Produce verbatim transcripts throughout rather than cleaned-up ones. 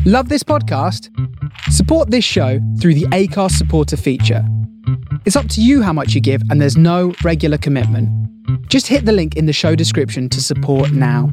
Love this podcast? Support this show through the Acast supporter feature. It's up to you how much you give, and there's no regular commitment. Just hit the link in the show description to support now.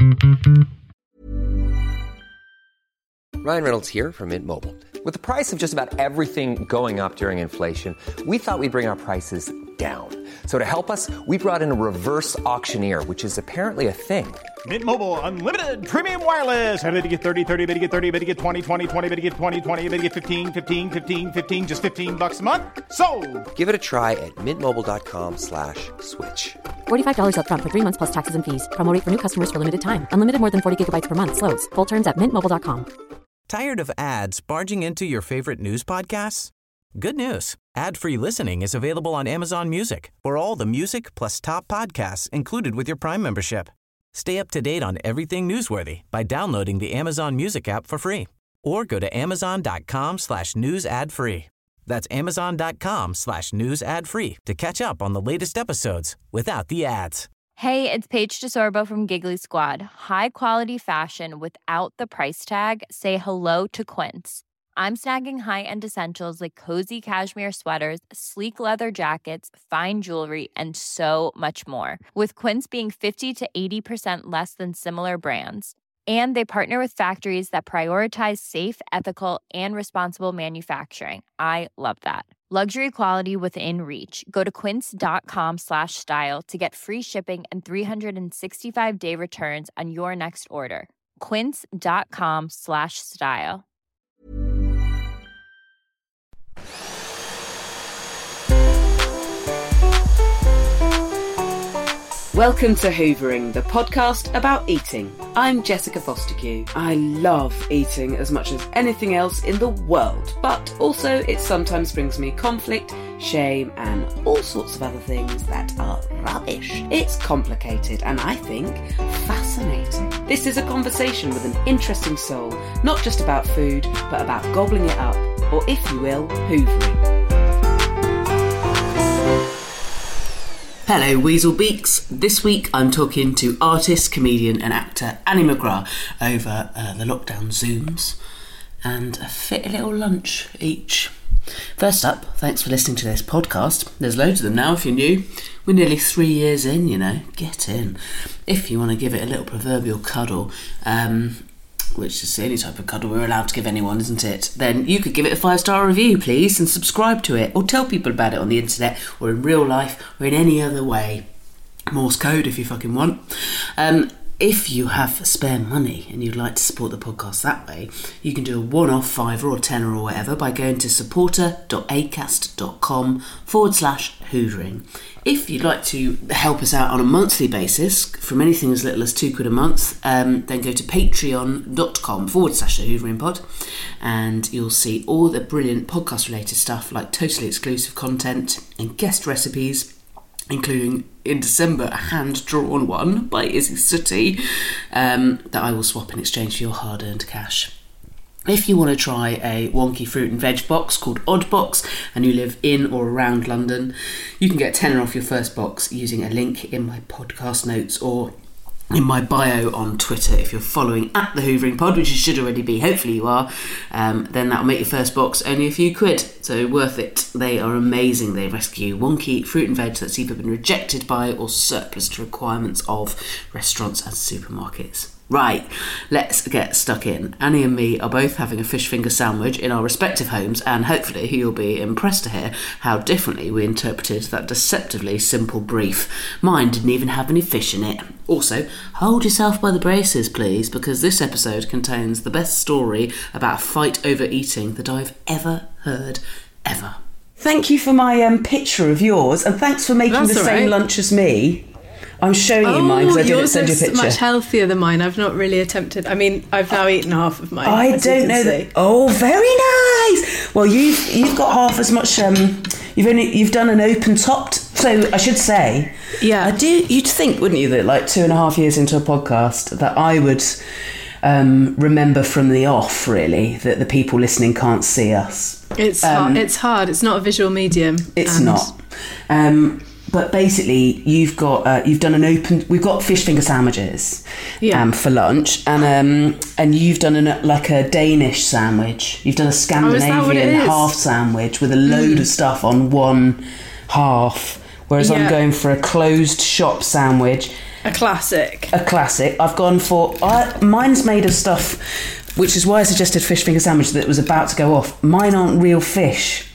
Ryan Reynolds here from Mint Mobile. With the price of just about everything going up during inflation, we thought we'd bring our prices down. So to help us, we brought in a reverse auctioneer, which is apparently a thing. Mint Mobile Unlimited Premium Wireless. How to get thirty, thirty, how to get thirty, how to get twenty, twenty, twenty, how to get twenty, twenty, how to get fifteen, fifteen, fifteen, fifteen, just fifteen bucks a month? Sold! Give it a try at mintmobile.com slash switch. forty-five dollars up front for three months plus taxes and fees. Promo rate for new customers for limited time. Unlimited more than forty gigabytes per month. Slows full terms at mint mobile dot com. Tired of ads barging into your favorite news podcasts? Good news. Ad-free listening is available on Amazon Music for all the music plus top podcasts included with your Prime membership. Stay up to date on everything newsworthy by downloading the Amazon Music app for free or go to amazon.com slash news ad free. That's amazon.com slash news ad free to catch up on the latest episodes without the ads. Hey, it's Paige DeSorbo from Giggly Squad. High quality fashion without the price tag. Say hello to Quince. I'm snagging high-end essentials like cozy cashmere sweaters, sleek leather jackets, fine jewelry, and so much more. With Quince being fifty to eighty percent less than similar brands. And they partner with factories that prioritize safe, ethical, and responsible manufacturing. I love that. Luxury quality within reach. Go to quince.com slash style to get free shipping and three sixty-five day returns on your next order. Quince.com slash style. Welcome to Hoovering, the podcast about eating. I'm Jessica Fostekew. I love eating as much as anything else in the world, but also it sometimes brings me conflict, shame, and all sorts of other things that are rubbish. It's complicated and I think fascinating. This is a conversation with an interesting soul, not just about food, but about gobbling it up, or if you will, hoovering. Hello Weasel Beaks. This week I'm talking to artist, comedian and actor Annie McGrath over uh, the lockdown Zooms and a fit little lunch each. First up, thanks for listening to this podcast. There's loads of them now if you're new. We're nearly three years in, you know, get in. If you want to give it a little proverbial cuddle, um... which is the only type of cuddle we're allowed to give anyone, isn't it? Then you could give it a five-star review, please, and subscribe to it, or tell people about it on the internet, or in real life, or in any other way. Morse code if you fucking want. Um, if you have spare money and you'd like to support the podcast that way, you can do a one-off fiver or tenner or whatever by going to supporter.acast.com forward slash hoovering. If you'd like to help us out on a monthly basis, from anything as little as two quid a month, um, then go to patreon.com forward slash the Hoovering Pod, and you'll see all the brilliant podcast-related stuff like totally exclusive content and guest recipes, including in December a hand-drawn one by Izzy Sooty um, that I will swap in exchange for your hard-earned cash. If you want to try a wonky fruit and veg box called Odd Box and you live in or around London, you can get a tenner off your first box using a link in my podcast notes or in my bio on Twitter. If you're following at the Hoovering Pod, which you should already be, hopefully you are, um, then that'll make your first box only a few quid, so worth it. They are amazing. They rescue wonky fruit and veg that's either been rejected by or surplus to requirements of restaurants and supermarkets. Right, let's get stuck in. Annie and me are both having a fish finger sandwich in our respective homes, and hopefully you'll be impressed to hear how differently we interpreted that deceptively simple brief. Mine didn't even have any fish in it. Also, hold yourself by the braces, please, because this episode contains the best story about a fight over eating that I've ever heard, ever. Thank you for my um, picture of yours, and thanks for making That's the same right. lunch as me. I'm showing oh, you mine because I didn't send you a picture. Yours is much healthier than mine. I've not really attempted. I mean, I've now eaten half of mine. I don't know that. Oh, very nice. Well, you've you've got half as much. Um, you've only you've done an open topped. So I should say, yeah. I do. You'd think, wouldn't you, that like two and a half years into a podcast, that I would um, remember from the off, really, that the people listening can't see us. It's um, hard. It's hard. It's not a visual medium. It's and... not. Um, but basically, you've got uh, you've done an open. We've got fish finger sandwiches, Yeah. um, for lunch, and um, and you've done an, like a Danish sandwich. You've done a Scandinavian what it is? half sandwich with a load of stuff on one half, whereas I'm Yeah. going for a closed shop sandwich, A classic. a classic. I've gone for I, mine's made of stuff, which is why I suggested fish finger sandwich that was about to go off. Mine aren't real fish.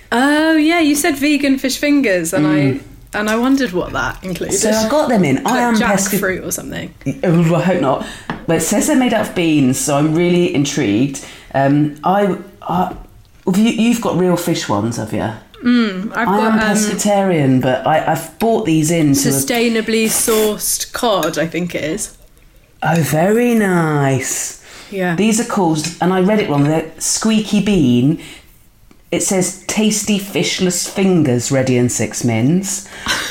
Oh yeah, you said vegan fish fingers, and I and I wondered what that included. So I got them in. I Like am jackfruit or something. Oh, I hope not. But it says they're made out of beans, so I'm really intrigued. Um, I, I have you, you've got real fish ones, have you? Mm, I've I got am um, pescatarian, but I, I've bought these in. To sustainably sourced cod, I think it is. a, oh, very nice. Yeah. These are called, and I read it wrong. They're squeaky bean. It says tasty fishless fingers ready in six mins.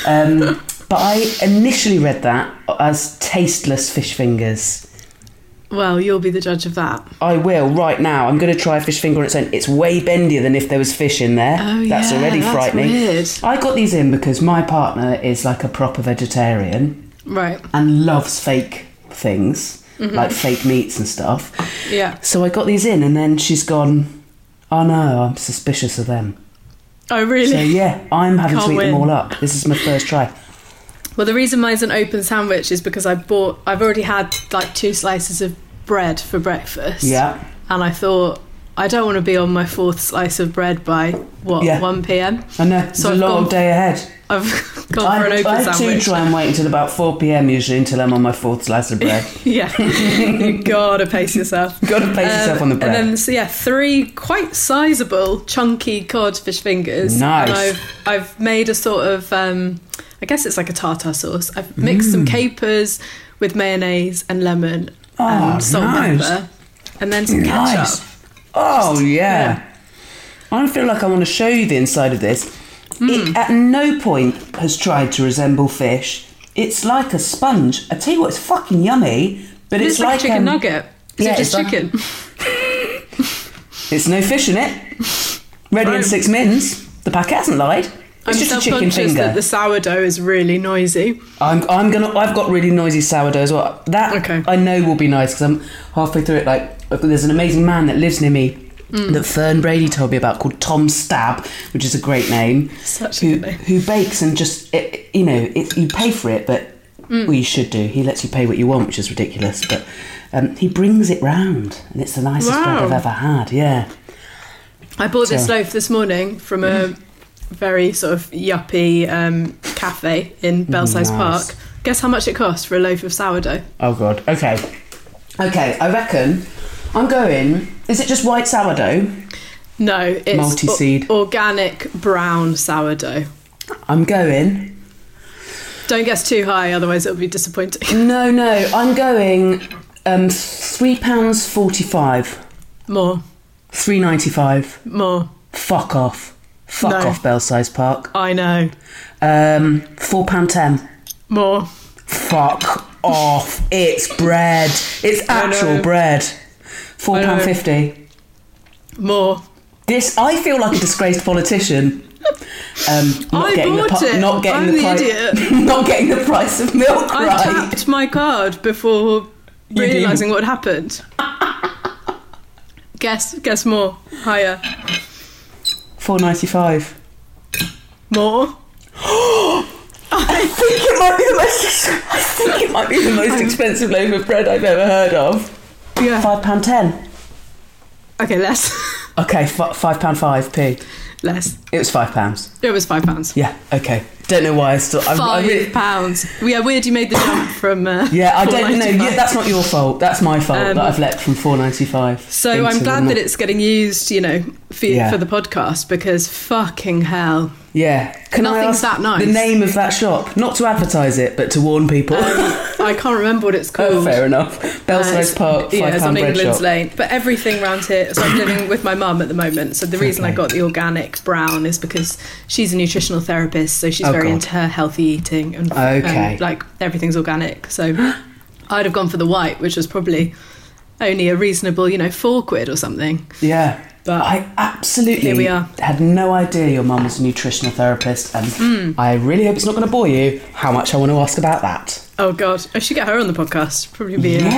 Um, but I initially read that as tasteless fish fingers. Well, you'll be the judge of that. I will right now. I'm going to try a fish finger on its own. It's way bendier than if there was fish in there. Oh, that's yeah, already that's frightening. weird. I got these in because my partner is like a proper vegetarian Right. and loves fake things, like fake meats and stuff. Yeah. So I got these in, and then she's gone, oh no, I'm suspicious of them. Oh, really? So yeah, I'm having Can't to eat them win. all up. This is my first try. Well, the reason mine's an open sandwich is because I bought. I've already had like two slices of bread for breakfast. Yeah. And I thought I don't want to be on my fourth slice of bread by what Yeah. one p.m. I know, it's So a I've long gone- day ahead. I've gone I, for an open I too sandwich. try and wait until about four p.m. usually until I'm on my fourth slice of bread. Yeah, you gotta pace yourself. Gotta pace yourself on the bread. And then, so yeah, three quite sizable, chunky cod fish fingers. Nice. And I've I've made a sort of, um, I guess it's like a tartar sauce. I've mixed Mm. some capers with mayonnaise and lemon Oh, and salt and nice. pepper, and then some Nice. ketchup. Oh, yeah. yeah. I feel like I want to show you the inside of this. It at no point has tried to resemble fish. It's like a sponge. I tell you what, it's fucking yummy. But It's, it's, like, a chicken um, nugget. Is yeah, it just it's like- chicken? It's no fish in it. Ready in Right. six mins. The packet hasn't lied. I'm It's just a chicken self-conscious finger. that the sourdough is really noisy. I'm, I'm gonna. I've got really noisy sourdough as well. That Okay. I know will be nice because I'm halfway through it. Like, there's an amazing man that lives near me that Fern Brady told me about called Tom Stab, which is a great name. Such a who good name. who bakes and just it, you know it, you pay for it, but well, you should do. He lets you pay what you want, which is ridiculous. But um, he brings it round, and it's the nicest bread Wow. I've ever had. Yeah. I bought this So- loaf this morning from a very sort of yuppie um, cafe in Belsize Nice. Park. Guess how much it cost for a loaf of sourdough? Oh god. Okay. Okay. I reckon I'm going. Is it just white sourdough? No, it's Multi-seed. o- organic brown sourdough. I'm going. Don't guess too high, otherwise it'll be disappointing. No, no. I'm going. Um, three pounds forty-five. More, Three ninety-five. more. Fuck off. Fuck No. off, Belsize Park. I know. Um, four pound ten. More. Fuck off. It's bread. It's I actual know. bread. Four I pound know. fifty. More. This. I feel like a disgraced politician. Um, not I getting bought the pu- it. Not getting I'm the, the price. idiot. Not getting the price of milk I right. tapped my card before You did. realising what had happened. Guess, guess more. Higher. Four ninety-five. More. I think it might be the most. I think it might be the most expensive loaf of bread I've ever heard of. Yeah. Five pound ten. Okay, less. Okay, f- five pound five p. Less. It was five pounds. It was five pounds. Yeah. Okay. Don't know why I still. I, I Five really, pounds. Yeah, weird you made the jump from. Uh, yeah, I don't know. four ninety-five. Yeah, that's not your fault. That's my fault Um, that I've leapt from four ninety five. So I'm glad that it's getting used, you know, for Yeah. for the podcast because fucking hell. Yeah. Can I Nothing's ask that nice. the name of that shop? Not to advertise it, but to warn people. I can't remember what it's called. Oh, fair enough. Uh, Belsize it's- Park, yeah, five it's on pound bread England's shop. Lane. But everything around here, so I'm living with my mum at the moment. So the reason I Okay. got the organic brown is because she's a nutritional therapist, so she's Oh, very God. into her healthy eating and Okay. um, like everything's organic. So I'd have gone for the white, which was probably only a reasonable, you know, four quid or something. Yeah. But I absolutely here we are. had no idea your mum was a nutritional therapist, and Mm. I really hope it's not going to bore you how much I want to ask about that. Oh God, I should get her on the podcast. Probably be a,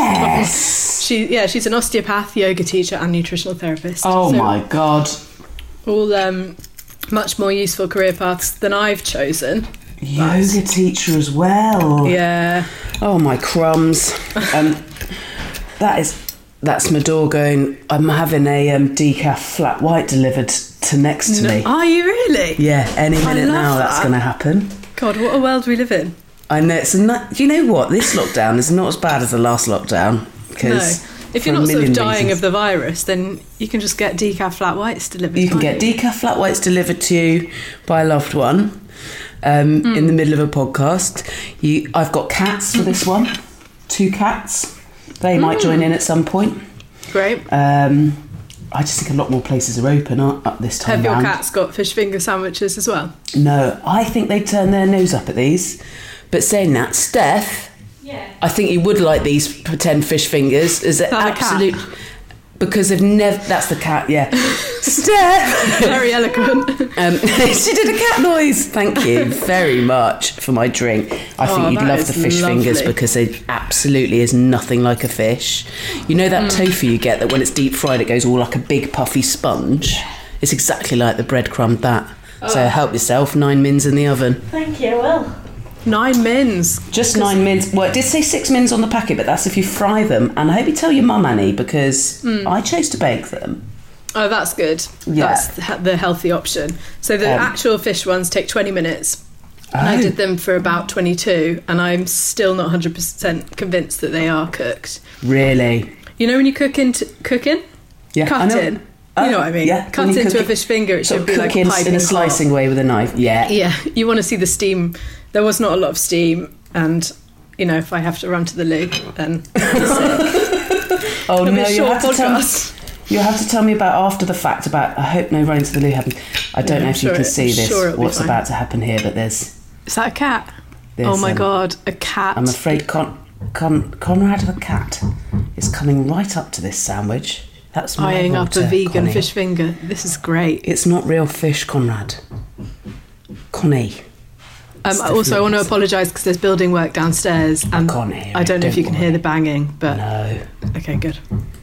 Yes. she yeah, she's an osteopath, yoga teacher, and nutritional therapist. Oh So my God. all um, much more useful career paths than I've chosen. Yoga teacher as well. Yeah. Oh my crumbs. Um, that is that's my door going. I'm having a um, decaf flat white delivered to next to No, me. are you really? Yeah, any I minute love now that's that. going to happen. God, what a world we live in. I know it's not. Do you know what? This lockdown is not as bad as the last lockdown. No. Because If for you're a not sort of million dying reasons. of the virus, then you can just get decaf flat whites delivered. You can can't get decaf flat whites delivered to you by a loved one um, Mm. in the middle of a podcast. You, I've got cats for this one. Two cats. They might join in at some point. Great. Um, I just think a lot more places are open up, up this time Have your round. cats got fish finger sandwiches as well? No, I think they turn their nose up at these. But saying that, Steph, Yeah. I think you would like these pretend fish fingers. Is it that a cat? absolute? Because they've never. That's the cat. Yeah, Steph. Very eloquent. Um, she did a cat noise. Thank you very much for my drink. I Oh, think you'd that love is the fish fingers lovely. because it absolutely is nothing like a fish. You know that Mm. tofu you get that when it's deep fried it goes all like a big puffy sponge? It's exactly like the breadcrumb that. So help yourself, nine mins in the oven. Thank you, Will. Nine mins. Just nine mins. Well, it did say six mins on the packet, but that's if you fry them. And I hope you tell your mum, Annie, because Mm. I chose to bake them. Oh, that's good. Yeah. That's the- the healthy option. So the Um, actual fish ones take twenty minutes. And I Oh. did them for about twenty-two, and I'm still not one hundred percent convinced that they are cooked. Really? You know when you cook into cooking? Yeah, Cut I know. in. Oh, you know what I mean? yeah, Cut when you into cook a it- fish finger, it Sort should of be like cook in, piping in a hot. slicing way with a knife. Yeah. Yeah, you want to see the steam. There was not a lot of steam, and you know, if I have to run to the loo, then Oh It'll be no, a you short have to tell me. podcast. You have to tell me about after the fact about. I hope no running to the loo happened. I don't Yeah, know I'm if you sure can it- see I'm this. sure it'll be What's fine. about to happen here? But there's. Is that a cat? there's Oh my um, god, a cat! I'm afraid Con, Con, Conrad the cat is coming right up to this sandwich. That's my Eyeing up a water, vegan Connie. fish finger. This is great. It's not real fish, Conrad. Connie. Um, Stuff also, I want to looks- apologise because there's building work downstairs, and I, can't hear don't it, know if don't you can hear worry. the banging, but No. okay, good.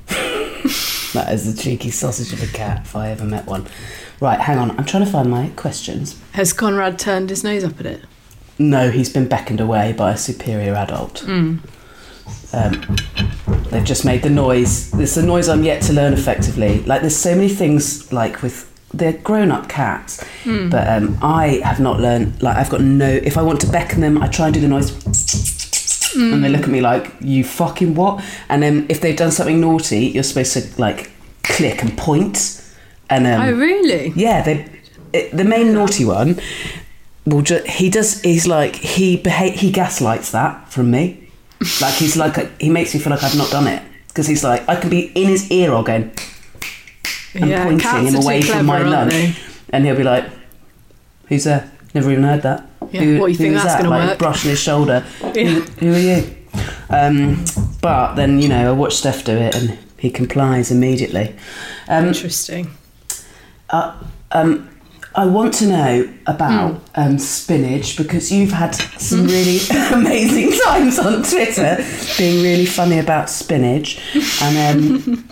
That is the cheeky sausage of a cat if I ever met one. Right, hang on. I'm trying to find my questions. Has Conrad turned his nose up at it? No, he's been beckoned away by a superior adult. Mm. Um, they've just made the noise. It's the noise I'm yet to learn effectively. Like, there's so many things, like, with... They're grown-up cats, Mm. but um, I have not learned... Like, I've got no... If I want to beckon them, I try and do the noise... Mm. And they look at me like, you fucking what? And then if they've done something naughty, you're supposed to, like, click and point. And um, Oh, really? yeah, they, it, the main naughty one will just, he does, he's like, he beha- he gaslights that from me. Like, he's like, a, he makes me feel like I've not done it. Because he's like, I can be in his ear all going, and Yeah, pointing cats him are too away from my clever, aren't lunch. And he'll be like, who's there? Never even heard that. Yeah, what do you who think is that's that? gonna Like, work? brushing his shoulder. Yeah. Who, who are you? Um, but then, you know, I watch Steph do it and he complies immediately. Um, Interesting. Uh, um, I want to know about Hmm. um, spinach because you've had some really amazing times on Twitter being really funny about spinach and um,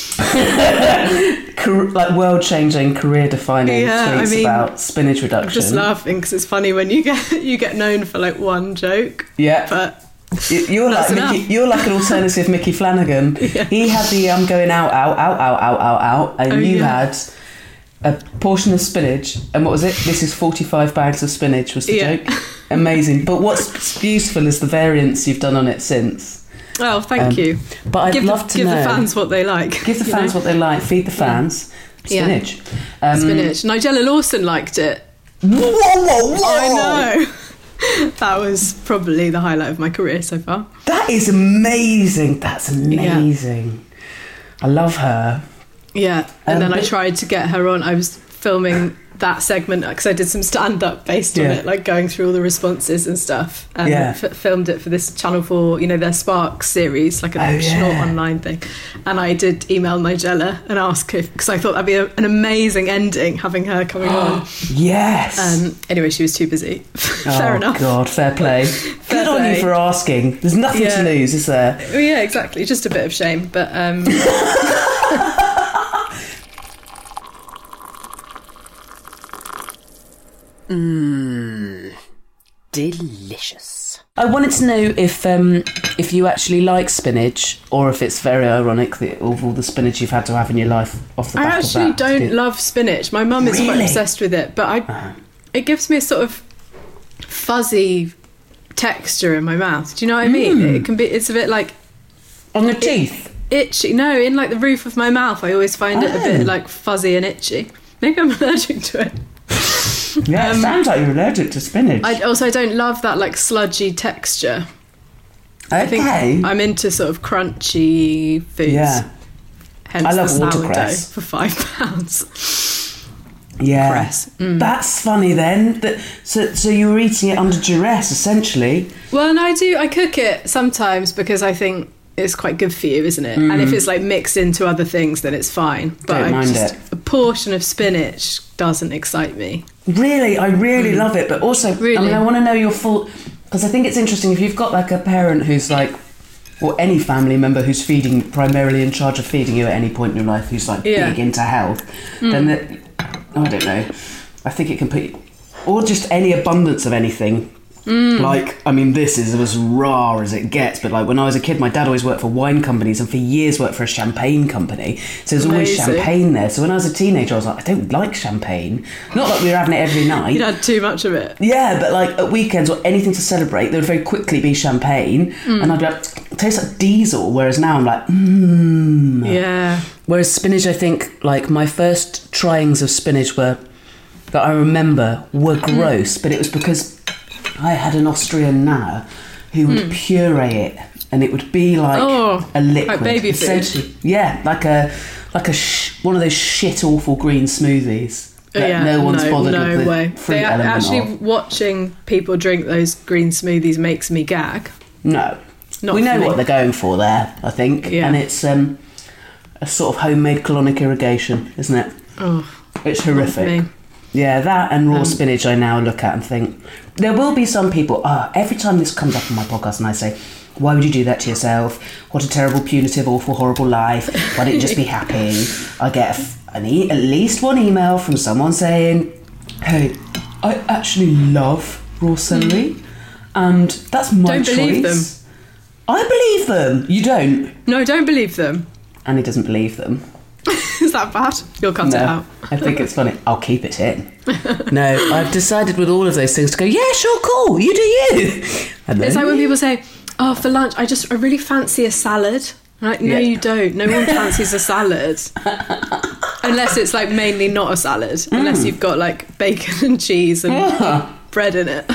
car- like world-changing, career-defining Yeah, I tweets mean, about spinach reduction. I'm just laughing because it's funny when you get you get known for like one joke. Yeah. But You- You're like That's Mickey, enough. you're like an alternative Mickey Flanagan. Yeah. He had the um going out, out, out, out, out, out, out, and Oh, you yeah. had a portion of spinach. And what was it? This is forty-five bags of spinach. Was the Yeah. joke? Amazing. But what's beautiful is the variants you've done on it since. oh, thank Um, you. But I'd give love the, to give know. the fans what they like. give the you fans know? what they like. Feed the fans. Yeah. Spinach. Um, Spinach. Nigella Lawson liked it. Whoa, whoa, whoa! I know. That was probably the highlight of my career so far. That is amazing. That's amazing. I love her. Yeah, and Um, then I but- tried to get her on. I was filming that segment because I did some stand-up based on Yeah. it, like going through all the responses and stuff, and Yeah. f- filmed it for this Channel four, you know, their Sparks series, like a Oh, short yeah. online thing. And I did email Nigella and ask if, because I thought that'd be a, an amazing ending having her coming on. Yes. Um, anyway, she was too busy. Fair oh, enough. God, fair play. Fair Good on play. you for asking. There's nothing Yeah. to lose, is there? Well, yeah, exactly. Just a bit of shame, but um, Mmm. Delicious. I wanted to know if um, if you actually like spinach, or if it's very ironic that of all the spinach you've had to have in your life off the I back of actually that. don't did- love spinach. My mum is quite Really? obsessed with it, but I, Uh-huh. it gives me a sort of fuzzy texture in my mouth. Do you know what I mean? Mm. It can be. It's a bit like on the teeth. itchy. No, in like the roof of my mouth, I always find it a Oh. bit like fuzzy and itchy. Maybe I'm allergic to it. Yeah, it Um, sounds like you're allergic to spinach. I also I don't love that like sludgy texture. I think okay. I'm into sort of crunchy foods. Yeah. Hence I love the sourdough watercress. for five pounds. Yeah. cress. Mm. That's funny then. That, so, so you were eating it under duress, essentially. Well, and I do. I cook it sometimes because I think it's quite good for you, isn't it? And if it's like mixed into other things, then it's fine. But Don't I mind just, it. a portion of spinach doesn't excite me. Really, I really love it. But also, I Really? mean, I want to know your full... Because I think it's interesting if you've got like a parent who's like... Or any family member who's feeding, primarily in charge of feeding you at any point in your life, who's like Yeah. big into health, then that... I don't know. I think it can put... Or just any abundance of anything. Like, I mean, this is as raw as it gets, but like when I was a kid, my dad always worked for wine companies and for years worked for a champagne company. So there's always Amazing. champagne there. So when I was a teenager, I was like, I don't like champagne. Not that we were having it every night. You'd had too much of it. Yeah, but like at weekends or anything to celebrate, there would very quickly be champagne. And I'd be like, it tastes like diesel. Whereas now I'm like, mmm. Yeah. Whereas spinach, I think, like my first tryings of spinach were, that I remember, were gross. But it was because I had an Austrian nana who would puree it. And it would be like Oh, a liquid. like baby food. Essentially. Yeah, like a, like a sh- one of those shit awful green smoothies. That yeah, no one's bothered no with the way. fruit They, element actually, of. watching people drink those green smoothies makes me gag. No. Not we for know me. what they're going for there, I think. Yeah. And it's um, a sort of homemade colonic irrigation, isn't it? Oh, It's me. horrific. Yeah, that and raw spinach I now look at and think, there will be some people, ah, every time this comes up on my podcast and I say, why would you do that to yourself? What a terrible, punitive, awful, horrible life. Why don't you just be happy? I get a f- an e- at least one email from someone saying, hey, I actually love raw celery and that's my Don't choice. believe them. I believe them. You don't. No, don't believe them. And he doesn't believe them. Is that bad? You'll cut it No, out. I think it's funny. I'll keep it in. No, I've decided with all of those things to go, yeah, sure, cool, you do you. And It's then- like when people say, oh, for lunch, I just, I really fancy a salad. I'm like, no, Yeah. you don't. No one fancies a salad. Unless it's like mainly not a salad. Unless you've got like bacon and cheese and Yeah. bread in it.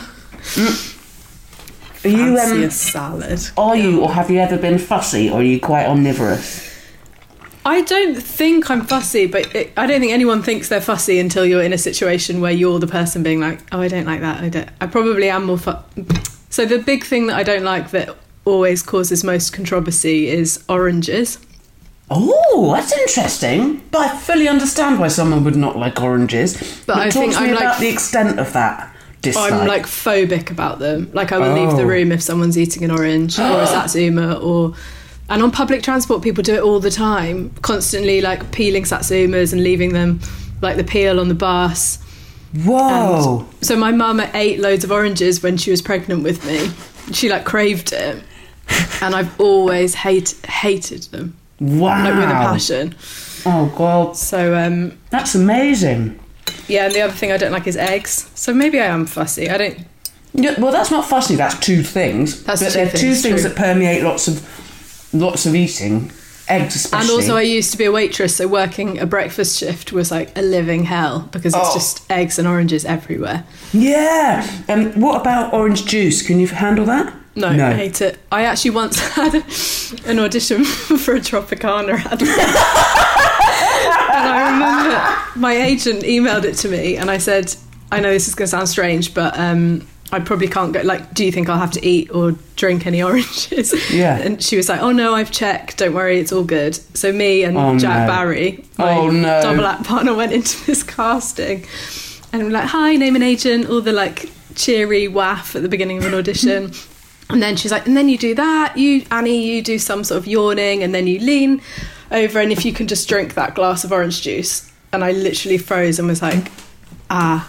Are you, Fancy um, a salad. are you, or have you ever been fussy, or are you quite omnivorous? I don't think I'm fussy, but it, I don't think anyone thinks they're fussy until you're in a situation where you're the person being like, oh, I don't like that. I don't. I probably am more fu- So the big thing that I don't like that always causes most controversy is oranges. Oh, that's interesting. But I fully understand why someone would not like oranges. But I talk think to me I'm about like- the extent of that dislike. I'm like phobic about them. Like I will leave Oh. the room if someone's eating an orange or a satsuma or... And on public transport, people do it all the time, constantly like peeling satsumas and leaving them like the peel on the bus. Whoa. And so my mum ate loads of oranges when she was pregnant with me. She like craved it. And I've always hate, hated them. Wow. Like with a passion. Oh, God. So, um, That's amazing. yeah, and the other thing I don't like is eggs. So maybe I am fussy. I don't... Yeah, well, that's not fussy. That's two things. That's but two they're two things, things true. that permeate lots of lots of eating, eggs especially. And also I used to be a waitress, so working a breakfast shift was like a living hell because it's Oh. just eggs and oranges everywhere. Yeah. Um, what about orange juice? Can you handle that? No, I hate it. I actually once had an audition for a Tropicana ad. And I remember my agent emailed it to me, and I said, I know this is going to sound strange, but um, I probably can't go. Like, do you think I'll have to eat or drink any oranges? Yeah. And she was like, oh no, I've checked. Don't worry, it's all good. So me and Oh, Jack no. Barry, my Oh, no. double act partner, went into this casting, and we're like, hi, name and agent, all the like cheery waff at the beginning of an audition. And then she's like, and then you do that, you, Annie, you do some sort of yawning, and then you lean over, and if you can just drink that glass of orange juice. And I literally froze and was like, ah,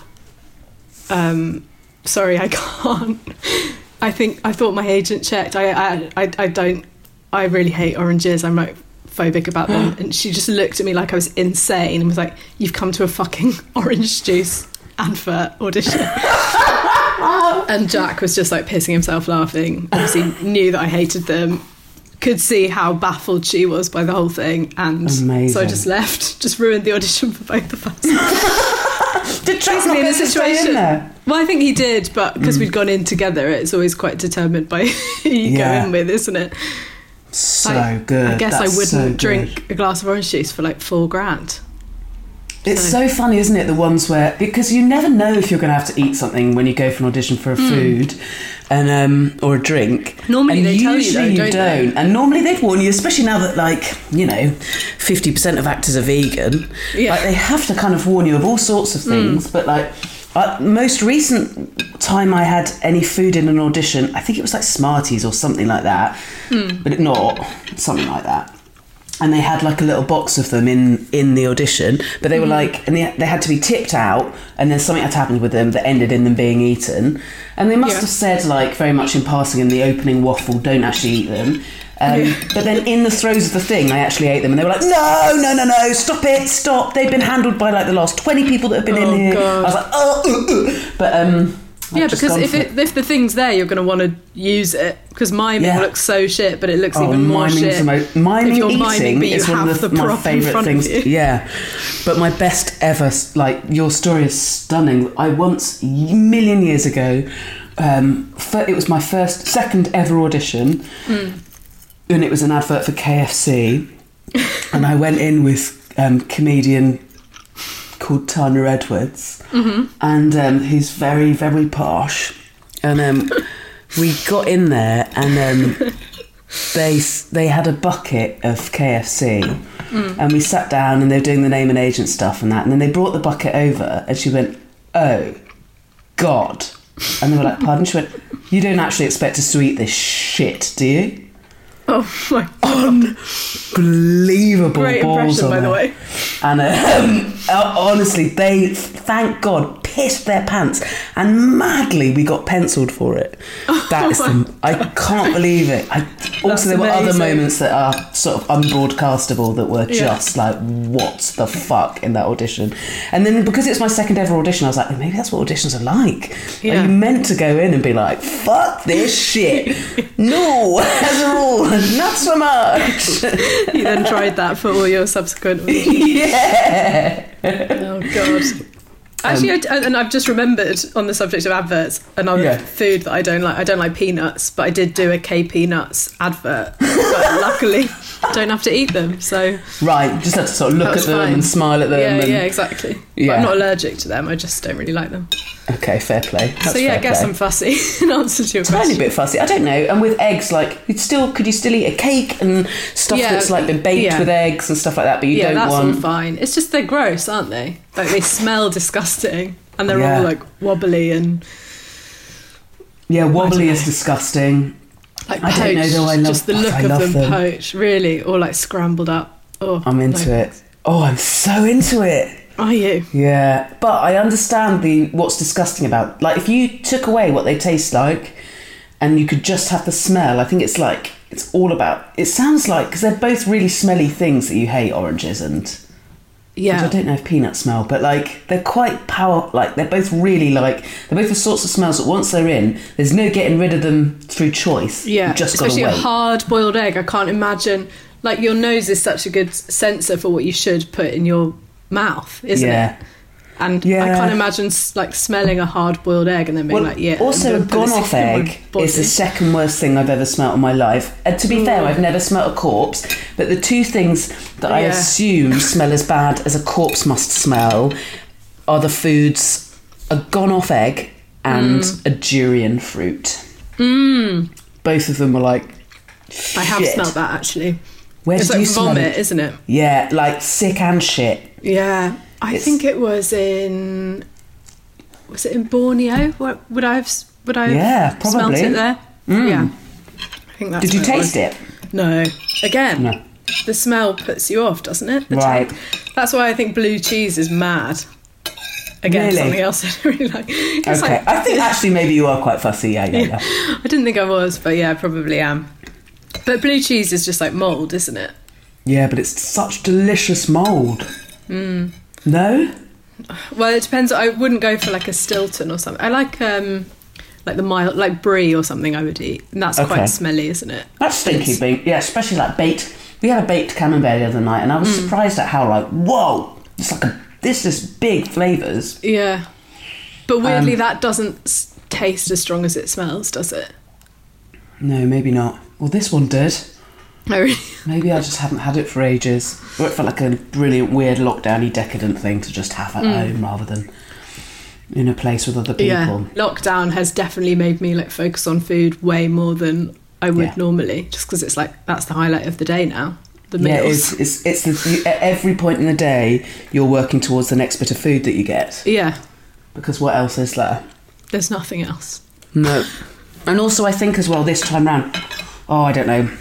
um, sorry, I can't. I think, I thought my agent checked. I, I, I, I don't, I really hate oranges. I'm like phobic about them. And she just looked at me like I was insane and was like, you've come to a fucking orange juice advert audition. And Jack was just like pissing himself laughing. Obviously knew that I hated them, could see how baffled she was by the whole thing, and Amazing. so I just left, just ruined the audition for both of us. Did Jack not in get a to stay in there? Well, I think he did, but because mm. we'd gone in together, it's always quite determined by who you Yeah. go in with, isn't it? So I, good. I guess That's I wouldn't so good. drink a glass of orange juice for like four grand. It's So- so funny, isn't it? The ones where, because you never know if you're going to have to eat something when you go for an audition for a Mm. food, and um, or a drink. Normally and they tell you usually though, you don't they? don't. And normally they'd warn you, especially now that, like, you know, fifty percent of actors are vegan. Yeah. Like, they have to kind of warn you of all sorts of things. Mm. But like, uh, most recent time I had any food in an audition, I think it was like Smarties or something like that, Mm. but it not something like that. And they had like a little box of them in, in the audition, but they were like, and they, they had to be tipped out, and then something had to happen with them that ended in them being eaten. And they must Yeah. have said, like, very much in passing in the opening waffle, don't actually eat them. Um, Yeah. But then in the throes of the thing, I actually ate them, and they were like, no, no, no, no, stop it, stop. They've been handled by like the last twenty people that have been Oh, in here. God. I was like, oh, uh, uh. But um, I've Yeah, just because gone if for it, if the thing's there, you're going to want to use it. Because miming Yeah. looks so shit, but it looks Oh, even more miming's shit. the mo- miming if you're eating miming, but you is one have of the, the my prop in favourite front things. of you. Yeah, but my best ever, like, your story is stunning. I once, a million years ago, um, fir- it was my first, second ever audition, Mm. and it was an advert for K F C, and I went in with um, comedian called Tanya Edwards, Mm-hmm. and um, he's very, very posh, and um, we got in there, and um, they they had a bucket of K F C, Mm. and we sat down, and they were doing the name and agent stuff and that, and then they brought the bucket over, and she went, oh God, and they were like, pardon? She went, you don't actually expect us to eat this shit, do you? Oh my God. Unbelievable Great balls impression, on by the her. way. And um, uh, honestly, they, thank God, pissed their pants, and madly we got penciled for it. That is, the, I can't believe it. I, also, That's there were other amazing. moments that are sort of unbroadcastable that were Yeah. just like, what the fuck in that audition? And then because it's my second ever audition, I was like, oh, maybe that's what auditions are like. Yeah. Are you meant to go in and be like, fuck this shit? No, as a rule, not so much. You then tried that for all your subsequent auditions. Yeah. Oh God. Actually, I, and I've just remembered on the subject of adverts, another Yeah. food that I don't like. I don't like peanuts, but I did do a K Peanuts advert. But luckily, don't have to eat them. So Right, just have to sort of look that at was them fine. and smile at them. Yeah, and, yeah, exactly. But Yeah. I'm not allergic to them. I just don't really like them. Okay, fair play. That's so yeah, fair I guess play. I'm fussy in answer to your Tiny question. bit fussy. I don't know. And with eggs, like, you'd still could you still eat a cake and stuff Yeah, that's like been baked yeah. with eggs and stuff like that? But you Yeah, don't that's want. all fine. It's just they're gross, aren't they? Like they smell disgusting, and they're Yeah. all like wobbly and Yeah, wobbly I don't is know. disgusting. like I poached. don't know though. I love. just the oh, look I of love them, them. poached, really, or like scrambled up. Oh, I'm into no. it. Oh, I'm so into it. Are you? Yeah, but I understand the what's disgusting about. Like, if you took away what they taste like, and you could just have the smell, I think it's like it's all about. It sounds like because they're both really smelly things that you hate, oranges and. Yeah. I don't know if peanuts smell, but like they're quite power. Like they're both really like they're both the sorts of smells that once they're in, there's no getting rid of them through choice. Yeah, You've just got to especially wait. a hard-boiled egg. I can't imagine. Like your nose is such a good sensor for what you should put in your mouth, isn't yeah. it? And Yeah. I can't imagine like smelling a hard-boiled egg and then being Well, like, yeah. also, I'm a gonna put this gone-off in my egg body. is the second worst thing I've ever smelt in my life. And to be fair, I've never smelt a corpse, but the two things that I Yeah. assume smell as bad as a corpse must smell are the foods a gone-off egg and Mm. a durian fruit. Mm. Both of them were like, I have shit. smelled that actually. Where It's did like you smell vomit, it? isn't it? Yeah, like sick and shit. Yeah, I It's- think it was in. Was it in Borneo? What, would I have? s- Would I have Yeah, smelt probably. it there? Mm. Yeah, I think that's. Did you what it taste was. it? No. Again, No. the smell puts you off, doesn't it? The Right. taste. That's why I think blue cheese is mad. Again, Really? something else I don't really like. It's Okay, like- I think actually maybe you are quite fussy. Yeah, yeah, yeah. I didn't think I was, but yeah, I probably am. But blue cheese is just like mould, isn't it? Yeah, but it's such delicious mould. Mm. No? Well, it depends. I wouldn't go for like a Stilton or something. I like um, like the mild, like brie or something. I would eat, and that's Okay. quite smelly, isn't it? That's stinky It's- bean. Yeah, especially like baked. We had a baked camembert the other night, and I was Mm. surprised at how like, whoa, it's like a this is big flavours. Yeah, but weirdly, Um, that doesn't s- taste as strong as it smells, does it? No, maybe not. Well, this one did. Oh, really? Maybe I just haven't had it for ages. Or it felt like a brilliant, weird, lockdowny, decadent thing to just have at Mm. home rather than in a place with other people. Yeah, lockdown has definitely made me like focus on food way more than I would Yeah. normally, just because it's like that's the highlight of the day now. The Yeah, meals. it's, it's, it's the, you, at every point in the day, you're working towards the next bit of food that you get. Yeah, Because what else is there? there's nothing else. No. And also, I think as well, this time round, oh, I don't know.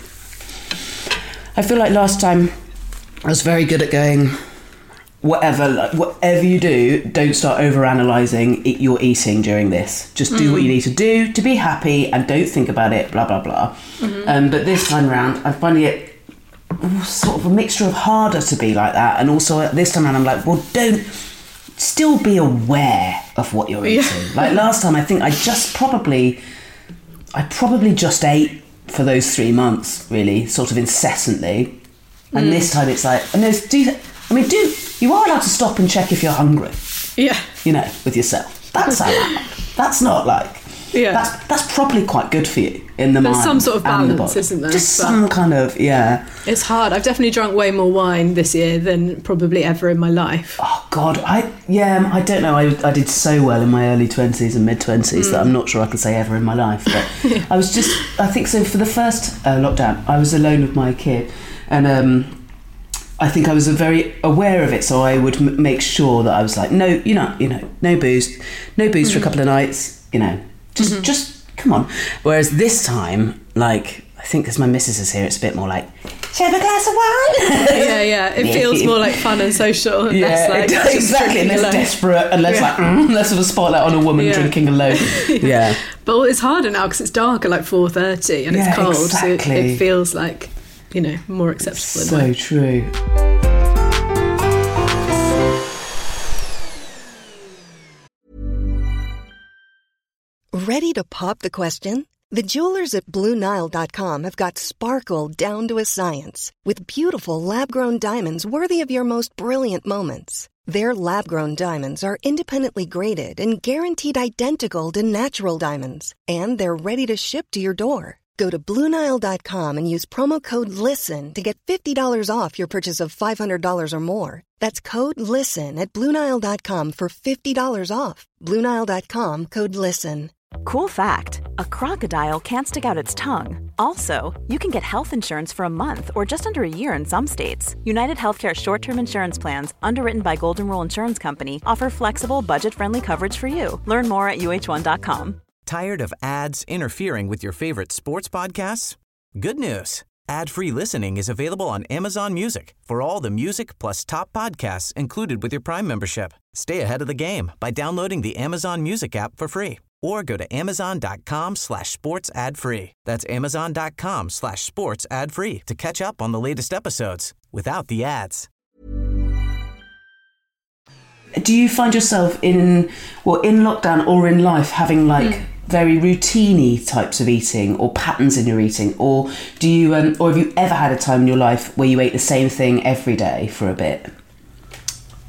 I feel like last time I was very good at going, whatever, like, whatever you do, don't start over-analysing e- your eating during this. Just do Mm. what you need to do to be happy and don't think about it, blah, blah, blah. Mhm. Um, but this time round, I'm finding it sort of a mixture of harder to be like that. And also, this time around, I'm like, well, don't... Still be aware of what you're Yeah. eating. Like last time, I think I just probably... I probably just ate for those three months, really, sort of incessantly. And Mm. this time it's like, and there's, do you, I mean, do you are allowed to stop and check if you're hungry, Yeah, you know, with yourself. That's allowed. That's not like, yeah. that's that's probably quite good for you in the There's mind. some sort of and the balance, body. isn't there? Just But- some kind of, yeah. It's hard. I've definitely drunk way more wine this year than probably ever in my life. Oh God, I yeah, I don't know. I I did so well in my early twenties and mid twenties that Mm. I'm not sure I can say ever in my life. But I was just, I think so. For the first uh, lockdown, I was alone with my kid, and um, I think I was very aware of it. So I would m- make sure that I was like, no, you know, you know, no booze, no booze for a Mhm. couple of nights. You know, just Mhm. just come on. Whereas this time, like, I think because my missus is here, it's a bit more like, shall I have a glass of wine? Yeah, yeah. It feels more like fun and social. And Yeah, less like it does, just exactly. And drinking less alone. desperate and less Yeah. like, mm, less of a spotlight on a woman Yeah. drinking alone. Yeah. But it's harder now because it's dark at like four thirty and Yeah, it's cold, so it, exactly. it feels like, you know, more acceptable. in a So way. true. Ready to pop the question? The jewelers at Blue Nile dot com have got sparkle down to a science with beautiful lab-grown diamonds worthy of your most brilliant moments. Their lab-grown diamonds are independently graded and guaranteed identical to natural diamonds, and they're ready to ship to your door. Go to Blue Nile dot com and use promo code LISTEN to get fifty dollars off your purchase of five hundred dollars or more. That's code LISTEN at Blue Nile dot com for fifty dollars off. Blue Nile dot com, code LISTEN. Cool fact, a crocodile can't stick out its tongue. Also, you can get health insurance for a month or just under a year in some states. United Healthcare short-term insurance plans, underwritten by Golden Rule Insurance Company, offer flexible, budget-friendly coverage for you. Learn more at U H one dot com. Tired of ads interfering with your favorite sports podcasts? Good news. Ad-free listening is available on Amazon Music for all the music plus top podcasts included with your Prime membership. Stay ahead of the game by downloading the Amazon Music app for free or go to amazon.com slash sports ad free. That's amazon.com slash sports ad free to catch up on the latest episodes without the ads. Do you find yourself in, well, in lockdown or in life having like Mm. very routine-y types of eating or patterns in your eating? Or do you, um, or have you ever had a time in your life where you ate the same thing every day for a bit?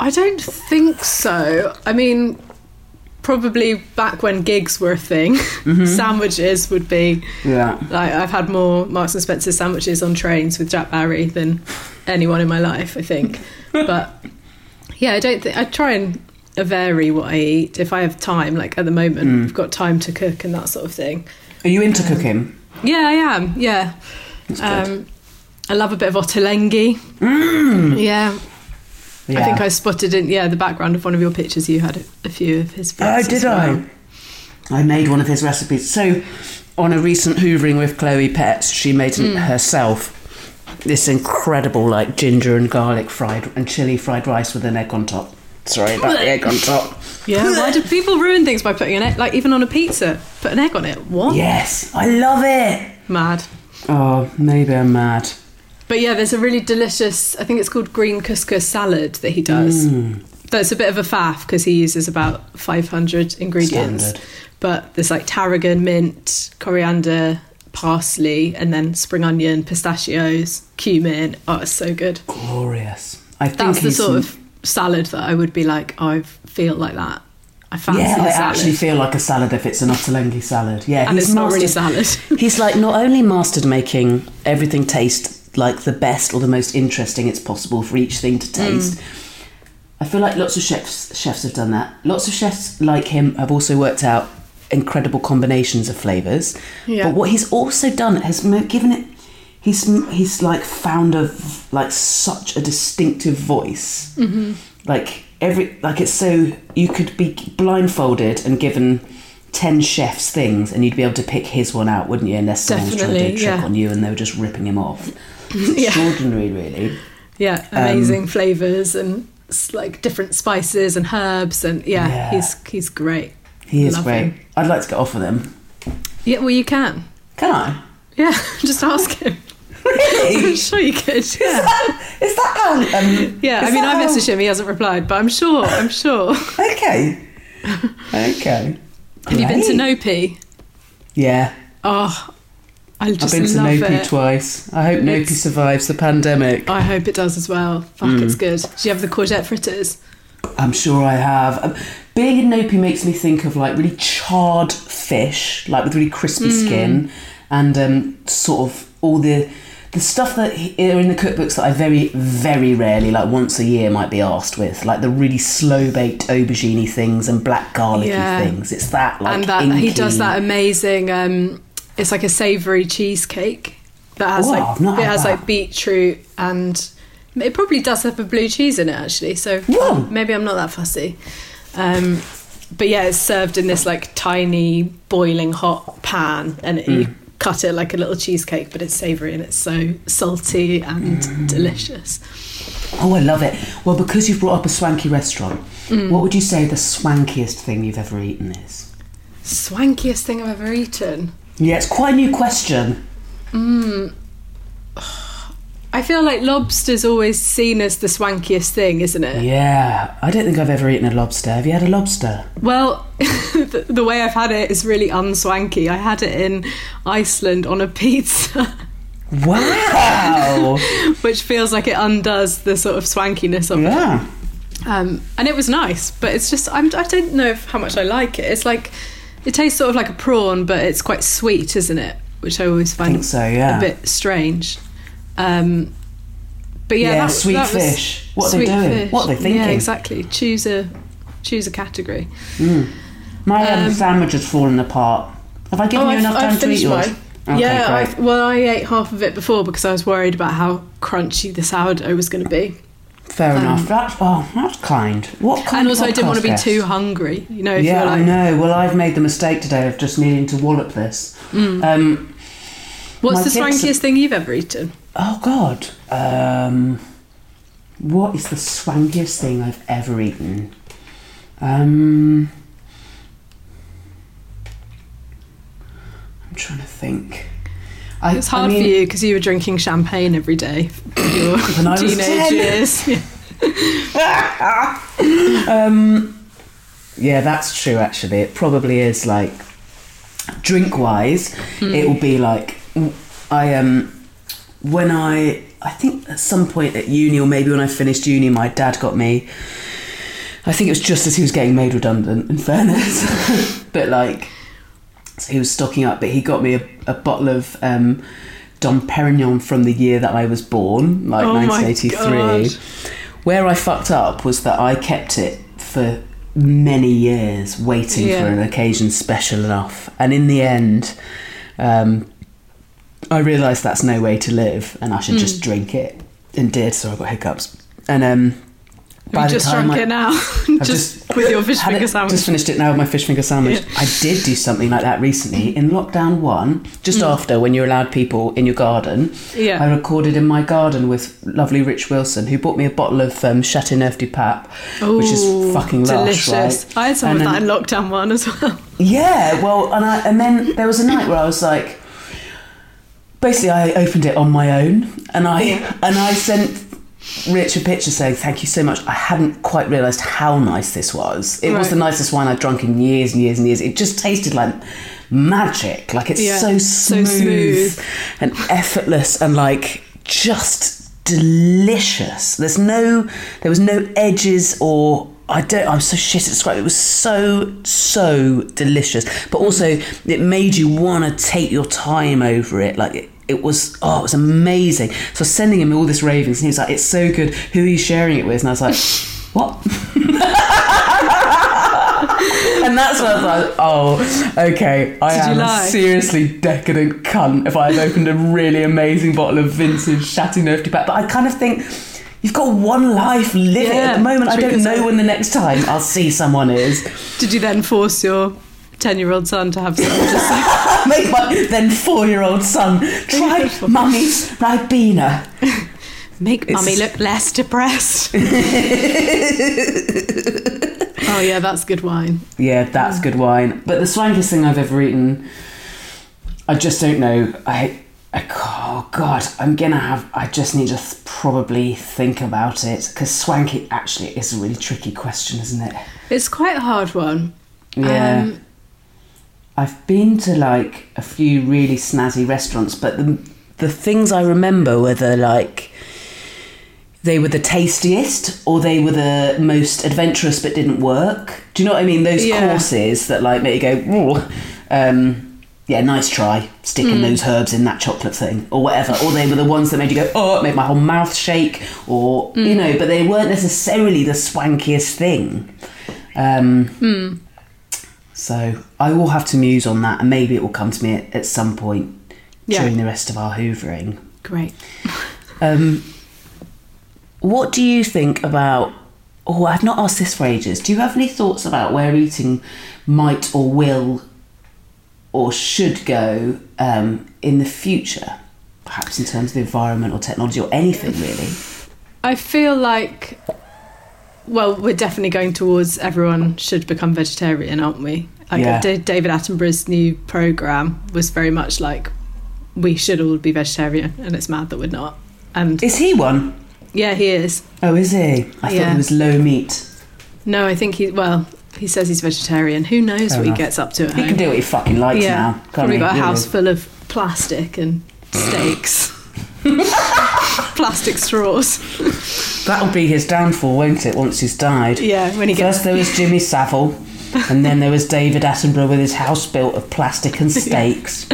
I don't think so. I mean, probably back when gigs were a thing, mm-hmm. sandwiches would be... Yeah. Like, I've had more Marks and Spencer sandwiches on trains with Jack Barry than anyone in my life, I think. But, yeah, I don't think... I try and vary what I eat if I have time. Like, at the moment, mm. I've got time to cook and that sort of thing. Are you into um, cooking? Yeah, I am, yeah. That's good. Um, I love a bit of ottolenghi. Mm. Yeah. Yeah. I think I spotted in yeah the background of one of your pictures you had a, a few of his bits. Oh, did well. I? I made one of his recipes. So, on a recent hoovering with Chloe Pett, she made mm. herself this incredible like ginger and garlic fried and chilli fried rice with an egg on top. Sorry about the egg on top. Yeah, why do people ruin things by putting an egg, like even on a pizza, put an egg on it? What? Yes, I love it. Mad. Oh, maybe I'm mad. But yeah, there's a really delicious, I think it's called green couscous salad that he does. Mm. That's a bit of a faff because he uses about five hundred ingredients. Standard. But there's like tarragon, mint, coriander, parsley, and then spring onion, pistachios, cumin. Oh, it's so good. Glorious. I think That's the he's sort of salad that I would be like, oh, I feel like that. I fancy yeah, a I salad. actually feel like a salad if it's an ottolenghi salad. Yeah, and he's it's not mastered, really salad. He's like not only mastered making everything taste like the best or the most interesting it's possible for each thing to taste. Mm. I feel like lots of chefs chefs have done that. Lots of chefs like him have also worked out incredible combinations of flavours. Yeah. But what he's also done has given it. He's he's like found a like such a distinctive voice. Mm-hmm. Like every like it's so you could be blindfolded and given ten chefs things and you'd be able to pick his one out, wouldn't you? Unless someone's trying to do a trick yeah. on you and they were just ripping him off. It's yeah. extraordinary, really. Yeah, amazing um, flavours and like different spices and herbs and yeah, yeah. he's he's great. He is Love great. him. I'd like to get off with him. Yeah, well you can. Can I? Yeah, just ask him. Really? I'm sure you could. Yeah. Is that, is that how? Um, yeah, I mean, I messaged him. He hasn't replied, but I'm sure. I'm sure. Okay. Okay. Have you been to Nopi? Yeah. Oh, I just I've been to love Nopi it. twice. I hope Nopi It's- survives the pandemic. I hope it does as well. Fuck, Mm. it's good. Do you have the courgette fritters? I'm sure I have. Um, being in Nopi makes me think of like really charred fish, like with really crispy Mm. skin, and um, sort of all the the stuff that are in the cookbooks that I very, very rarely, like once a year, might be asked with, like the really slow baked aubergine things and black garlicky Yeah. things. It's that like and that inky. he does that amazing. Um, it's like a savoury cheesecake that has Oh, like I've not it had has that. like beetroot and it probably does have a blue cheese in it actually. So Whoa. maybe I'm not that fussy. Um, but yeah, it's served in this like tiny boiling hot pan, and it, you cut it like a little cheesecake, but it's savoury and it's so salty and Mm. delicious. Oh, I love it. Well, because you've brought up a swanky restaurant, Mm. what would you say the swankiest thing you've ever eaten is? Swankiest thing I've ever eaten. Yeah, it's quite a new question. Mm. I feel like lobster's always seen as the swankiest thing, isn't it? Yeah, I don't think I've ever eaten a lobster. Have you had a lobster? Well, the, the way I've had it is really unswanky. I had it in Iceland on a pizza. Wow! Which feels like it undoes the sort of swankiness of Yeah. it. Um, and it was nice, but it's just, I'm, I don't know if, how much I like it. It's like, it tastes sort of like a prawn, but it's quite sweet, isn't it? Which I always I find think so, yeah. a bit strange. Um, but yeah, Yeah, that, sweet that was fish. What are they sweet doing? fish. What are they thinking? Yeah, exactly. Choose a choose a category. Mm. My um, Um, sandwich has fallen apart. Have I given oh, you I've, enough I've time to eat finished yours? mine. Okay, yeah, great. I, well, I ate half of it before because I was worried about how crunchy the sourdough was going to be. Fair um, enough. That's oh, that's kind. What kind And of also, I didn't want to be podcast too guest? hungry. You know, if Yeah, you're like, I know. Well, I've made the mistake today of just needing to wallop this. Mm. Um, What's my the kids- swankiest thing you've ever eaten? Oh God. Um, what is the swankiest thing I've ever eaten? Um, I'm trying to think. I, It's hard I mean, for you because you were drinking champagne every day in your When I was teenage ten. years. um, yeah, that's true. Actually, it probably is. Like drink wise, Mm. it will be like I um when I I think at some point at uni or maybe when I finished uni, my dad got me I think it was just as he was getting made redundant, in fairness. But like, so he was stocking up, but he got me a, a bottle of um, Dom Perignon from the year that I was born, like oh nineteen eighty-three. Where I fucked up was that I kept it for many years, waiting Yeah. for an occasion special enough. And in the end, um, I realised that's no way to live, and I should Mm. just drink it. And did, so I got hiccups. And um, by You the just time drunk I, it now, I've just with your fish had finger it- sandwich. Just finished it now with my fish finger sandwich. Yeah. I did do something like that recently in lockdown one, just Mm. after when you're allowed people in your garden. Yeah. I recorded in my garden with lovely Rich Wilson, who bought me a bottle of um, Chateauneuf du Pape, which is Ooh, fucking lush, delicious. right? I had some And of that then- in lockdown one as well. Yeah, well, and I, and then there was a night where I was like, basically, I opened it on my own, and I and I sent Rich a picture saying thank you so much. I hadn't quite realised how nice this was. It was Right. the nicest wine I'd drunk in years and years and years. It just tasted like magic. Like it's Yeah, so so smooth, smooth. and effortless and like just delicious. There's no, there was no edges or. I don't. I'm so shit at describing. It was so so delicious, but also it made you want to take your time over it. Like it, it was. Oh, it was amazing. So I was sending him all this ravings, and he was like, "It's so good. Who are you sharing it with?" And I was like, "What?" And that's when I was like, "Oh, okay. I Did you am a lie? seriously decadent cunt if I've opened a really amazing bottle of vintage Chateauneuf du Pape." But I kind of think. You've got one life, live it. Yeah, At the moment, I treat don't know yourself. when the next time I'll see someone is. Did you then force your ten-year-old son to have some? Just like, Make my then four-year-old son try Mummy's Ribena. make It's- mummy look less depressed. Oh yeah, that's good wine. Yeah, that's good wine. But the swankiest thing I've ever eaten, I just don't know. I, I oh God, I'm gonna have. I just need to th- probably think about it, because swanky actually is a really tricky question, isn't it? It's quite a hard one. Yeah. Um, I've been to like a few really snazzy restaurants, but the the things I remember were the like they were the tastiest or they were the most adventurous but didn't work. Do you know what I mean? Those Yeah. courses that like make you go, "Ooh, um, yeah, nice try, sticking Mm. those herbs in that chocolate thing," or whatever. Or they were the ones that made you go, "Oh," it made my whole mouth shake, or Mm. you know. But they weren't necessarily the swankiest thing. Um, Mm. So I will have to muse on that, and maybe it will come to me at, at some point Yeah. during the rest of our hoovering. Great. Um, what do you think about... Oh, I've not asked this for ages. Do you have any thoughts about where eating might or will or should go um, in the future? Perhaps in terms of the environment or technology or anything, really? I feel like, well, we're definitely going towards everyone should become vegetarian, aren't we? Like Yeah. D- David Attenborough's new programme was very much like, we should all be vegetarian, and it's mad that we're not. And Is he one? yeah, he is. Oh, is he? I thought Yeah. he was low meat. No, I think he, well, he says he's vegetarian. Who knows Fair what enough. he gets up to at He home? can do what he fucking likes yeah, now. Can't probably he? got a Really? house full of plastic and steaks. Plastic straws. That'll be his downfall, won't it, once he's died? Yeah, when he gets... First there was Jimmy Savile, and then there was David Attenborough with his house built of plastic and steaks.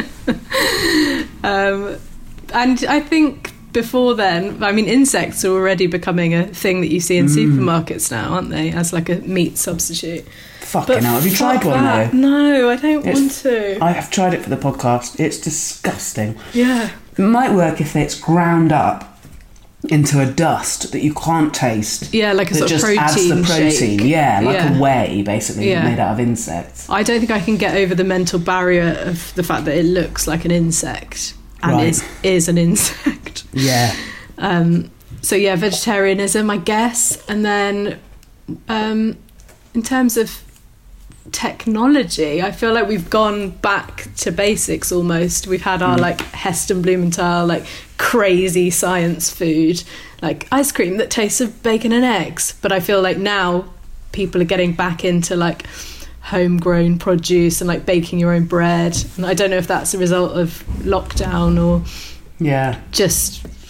Um, and I think before then, I mean, insects are already becoming a thing that you see in Mm. supermarkets now, aren't they? As like a meat substitute. Fucking hell, have you fuck tried one that. though? No, I don't It's- want to. I have tried it for the podcast. It's disgusting. Yeah. It might work if it's ground up into a dust that you can't taste. Yeah, like a that sort of just adds the protein protein. shake. Yeah, like Yeah. a whey, basically, Yeah. made out of insects. I don't think I can get over the mental barrier of the fact that it looks like an insect and Right. is is an insect. Yeah. Um, so yeah, vegetarianism, I guess. And then um, in terms of technology, I feel like we've gone back to basics almost. We've had our Mm. like Heston Blumenthal, like crazy science food, like ice cream that tastes of bacon and eggs. But I feel like now people are getting back into like homegrown produce and like baking your own bread. And I don't know if that's a result of lockdown or Yeah. just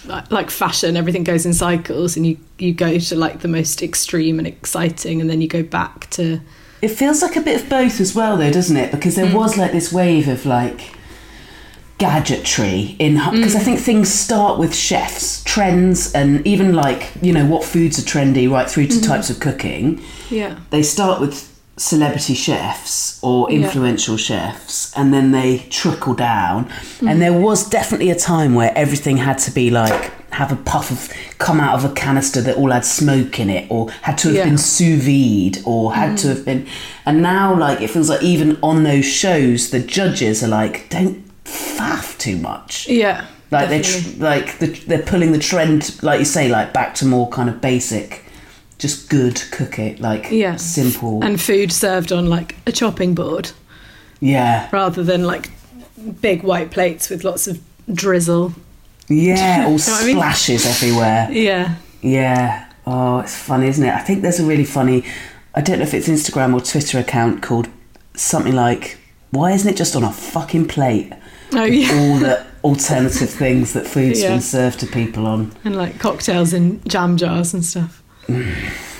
like, like fashion, everything goes in cycles, and you, you go to like the most extreme and exciting, and then you go back to... It feels like a bit of both as well, though, doesn't it? Because there mm. was like this wave of like gadgetry in... Because mm. I think things start with chefs, trends, and even like, you know, what foods are trendy right through to mm. types of cooking. Yeah. They start with celebrity chefs or influential yeah. chefs, and then they trickle down. Mm. And there was definitely a time where everything had to be like have a puff of come out of a canister that all had smoke in it, or had to have yeah. been sous vide, or had mm. to have been. And now, like, it feels like even on those shows, the judges are like, don't faff too much. Yeah, like they tr- like the, they're pulling the trend, like you say, like back to more kind of basic. Just good cooking, like yeah. simple. And food served on like a chopping board. Yeah. Rather than like big white plates with lots of drizzle. Yeah, all you know splashes I mean? everywhere. Yeah. Yeah. Oh, it's funny, isn't it? I think there's a really funny, I don't know if it's Instagram or Twitter account called something like, why isn't it just on a fucking plate? Oh, yeah. All the alternative things that food's yeah. been served to people on. And like cocktails in jam jars and stuff. Mm.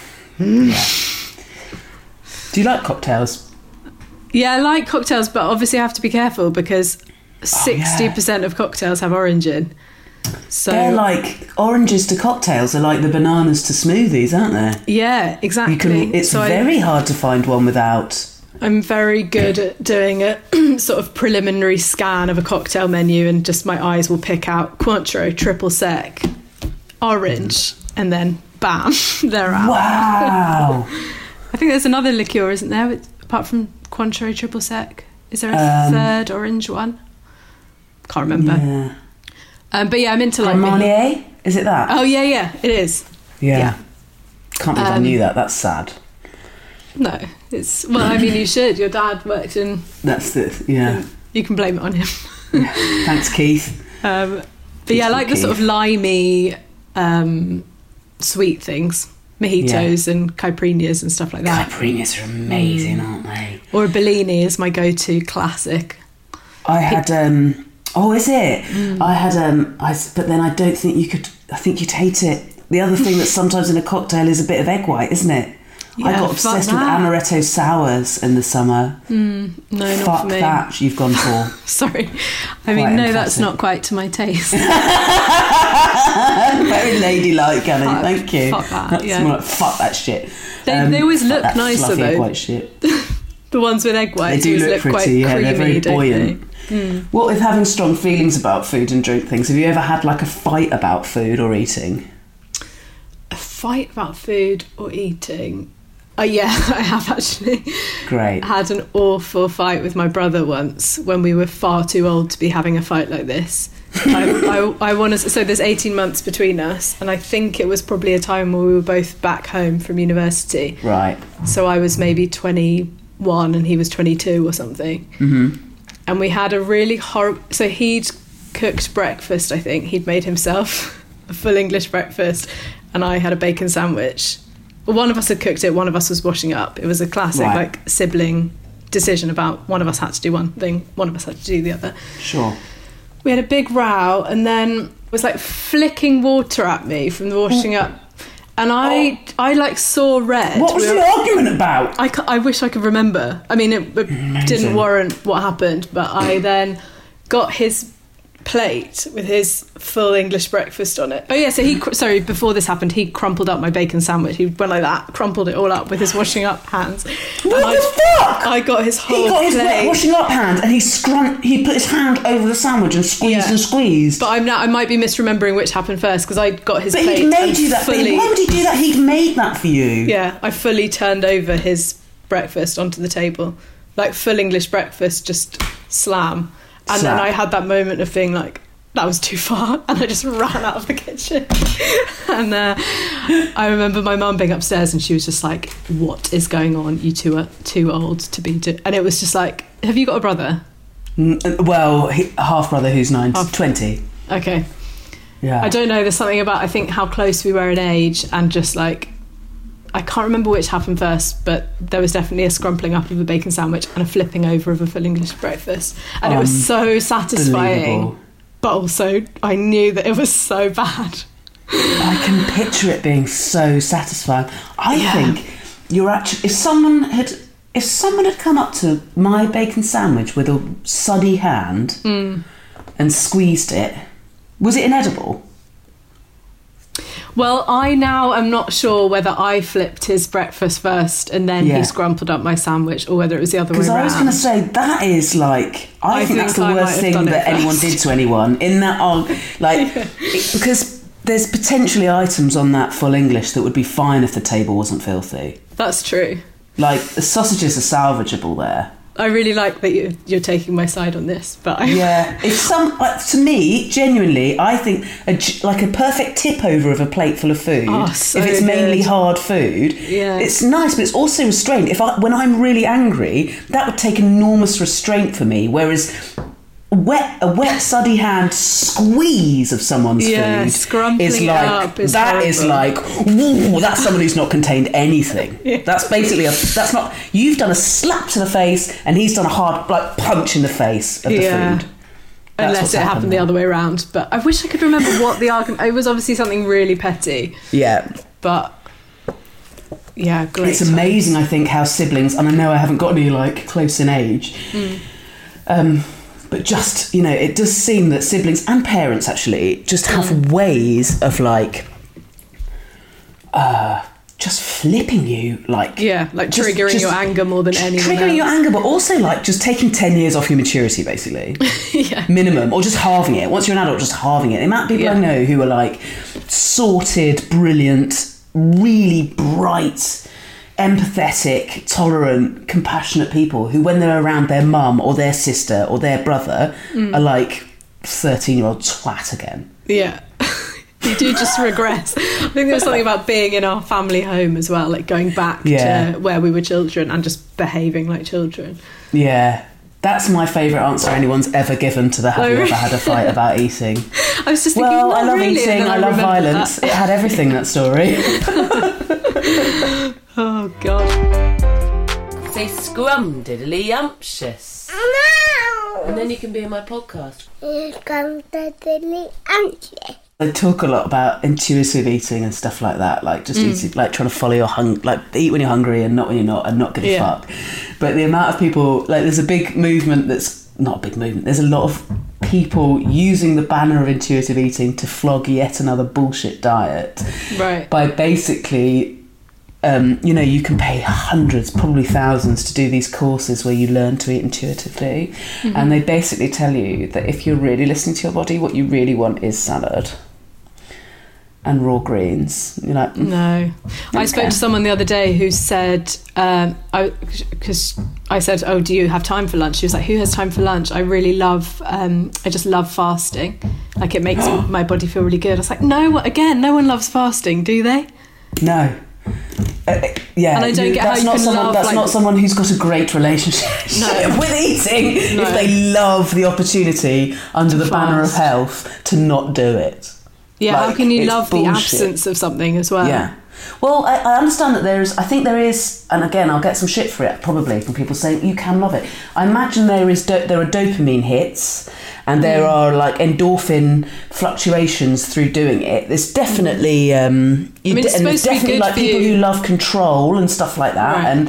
Yeah. Do you like cocktails? Yeah, I like cocktails, but obviously I have to be careful because sixty percent oh, yeah. of cocktails have orange in. So they're like oranges to cocktails are like the bananas to smoothies, aren't they? Yeah, exactly. You can, it's so very I, hard to find one without. I'm very good at doing a sort of preliminary scan of a cocktail menu, and just my eyes will pick out Cointreau, triple sec, orange, mm. and then bam, they're out. Wow. I think there's another liqueur, isn't there, apart from Cointreau triple sec? Is there a um, third orange one? Can't remember. Yeah. Um, but yeah, I'm into like... Marnier? Is it that? Oh, yeah, yeah, it is. Yeah. yeah. Can't believe um, I knew that. That's sad. No, it's... Well, I mean, you should. Your dad worked in... That's it, yeah. You can blame it on him. Yeah. Thanks, Keith. Um, but Keith yeah, I like the Keith. sort of limey... Um, sweet things, mojitos yeah. and caipirinhas and stuff like that. Caipirinhas are amazing, mm. aren't they? Or a Bellini is my go-to classic. I had um oh is it mm. I had um I but then I don't think you could I think you'd hate it. The other thing that's sometimes in a cocktail is a bit of egg white, isn't it? Yeah, I got obsessed with amaretto sours in the summer. Mm, no, fuck not for me. That you've gone for. Sorry, I mean, no, that's not quite to my taste. Very ladylike, Annie. Fuck, Thank you. Fuck that. That's yeah. more like, fuck that shit. They, um, they always look that nicer though. Egg white shit. The ones with egg whites. They do look, look pretty. Quite yeah, creamy, they're very buoyant. They? Mm. What with having strong feelings about food and drink things? Have you ever had like a fight about food or eating? A fight about food or eating? Oh yeah, I have actually. Great. Had an awful fight with my brother once when we were far too old to be having a fight like this. I, I, I want to. So there's eighteen months between us, and I think it was probably a time where we were both back home from university. Right. So I was maybe twenty-one and he was twenty-two or something. Mm-hmm. And we had a really horrible. So he'd cooked breakfast. I think he'd made himself a full English breakfast, and I had a bacon sandwich. Well, one of us had cooked it, one of us was washing up. It was a classic right. like sibling decision about one of us had to do one thing, one of us had to do the other. Sure. We had a big row, and then it was like flicking water at me from the washing up, and I oh. I like saw red. What was we were, the argument about? I, I wish I could remember. I mean, it, it didn't warrant what happened, but I then got his plate with his full English breakfast on it. Oh yeah, so he sorry before this happened he crumpled up my bacon sandwich. He went like that, crumpled it all up with his washing up hands. What and the I, fuck? I got his whole He got his plate. washing up hands and he scrun- he put his hand over the sandwich and squeezed yeah. and squeezed. But I'm now I might be misremembering which happened first because I got his but plate. But he'd made you that. Fully, why would he do that? He'd made that for you. Yeah, I fully turned over his breakfast onto the table, like full English breakfast, just slam. And Slap. then I had that moment of being like, that was too far, and I just ran out of the kitchen. And uh, I remember my mum being upstairs, and she was just like, what is going on? You two are too old to be do-. And it was just like, have you got a brother? Mm, well, he, a half brother who's nine, half. twenty. Okay. Yeah. I don't know, there's something about, I think, how close we were in age, and just like, I can't remember which happened first, but there was definitely a scrumpling up of a bacon sandwich and a flipping over of a full English breakfast. And um, it was so satisfying. but also I knew that it was so bad. I can picture it being so satisfying. I yeah. think you're actually, if someone had if someone had come up to my bacon sandwich with a suddy hand mm. and squeezed it, was it inedible? Well, I now am not sure whether I flipped his breakfast first and then yeah. he scrumpled up my sandwich, or whether it was the other way around. Because I was going to say, that is like, I, I think, think that's the I worst thing that anyone did to anyone. In that, oh, like, yeah. it, because there's potentially items on that full English that would be fine if the table wasn't filthy. That's true. Like, the sausages are salvageable there. I really like that you, you're taking my side on this, but I... yeah, if some like, to me, genuinely, I think a, like a perfect tip over of a plate full of food. Oh, so if it's good. mainly hard food, yeah. it's nice, but it's also restrained. If I, when I'm really angry, that would take enormous restraint for me. Whereas wet a wet suddy hand squeeze of someone's yeah, food is like up is that horrible. is like woo, that's someone who's not contained anything. Yeah. That's basically a that's not you've done a slap to the face and he's done a hard like punch in the face of the yeah. food. That's Unless it happened, happened the other way around. But I wish I could remember what the argument. It was obviously something really petty. Yeah, but. Yeah, great. It's amazing, I think, how siblings, and I know I haven't got any like close in age. Mm. Um But just, you know, it does seem that siblings and parents actually just have mm. ways of like, uh, just flipping you, like yeah, like just, triggering just your anger more than anyone triggering else. your anger, but also like just taking ten years off your maturity, basically, yeah, minimum, or just halving it. Once you're an adult, just halving it. The amount of people yeah. I know who are like sorted, brilliant, really bright, empathetic, tolerant, compassionate people who, when they're around their mum or their sister or their brother, mm. are like thirteen-year-old twat again. Yeah. You do just regress. I think there's something about being in our family home as well, like going back yeah. to where we were children and just behaving like children. Yeah. That's my favourite answer anyone's ever given to the have oh, you really? ever had a fight about eating. I was just thinking, well, I love really, eating, I, I love violence. That. It had everything, that story. Oh, God. Say scrum-diddly-umptious. And then you can be in my podcast. Scrum-diddly-umptious. I talk a lot about intuitive eating and stuff like that, like just mm. eating, like trying to follow your hung, like eat when you're hungry and not when you're not, and not give a yeah. fuck. But the amount of people, like, there's a big movement that's not a big movement. There's a lot of people using the banner of intuitive eating to flog yet another bullshit diet, right? By basically. Um, you know, you can pay hundreds, probably thousands, to do these courses where you learn to eat intuitively. Mm-hmm. And they basically tell you that if you're really listening to your body, what you really want is salad and raw greens. You're like, mm, no. Okay. I spoke to someone the other day who said, um, I because I said, oh, do you have time for lunch? She was like, who has time for lunch? I really love, um, I just love fasting. Like, it makes my body feel really good. I was like, no, again, no one loves fasting, do they? No. Uh, yeah, and I don't you, get that's how you not can someone. love, That's like, not someone who's got a great relationship no. with eating. No. If they love the opportunity under the Fast. banner of health to not do it. Yeah, like, how can you love bullshit. the absence of something as well? Yeah. Well, I, I understand that there is. I think there is, and again, I'll get some shit for it probably from people saying you can love it. I imagine there is. Do, there are dopamine hits, and there mm. are like endorphin fluctuations through doing it. There's definitely. Um, you I mean, it's de- and there's supposed to be definitely good like for people you. who love control and stuff like that, Right.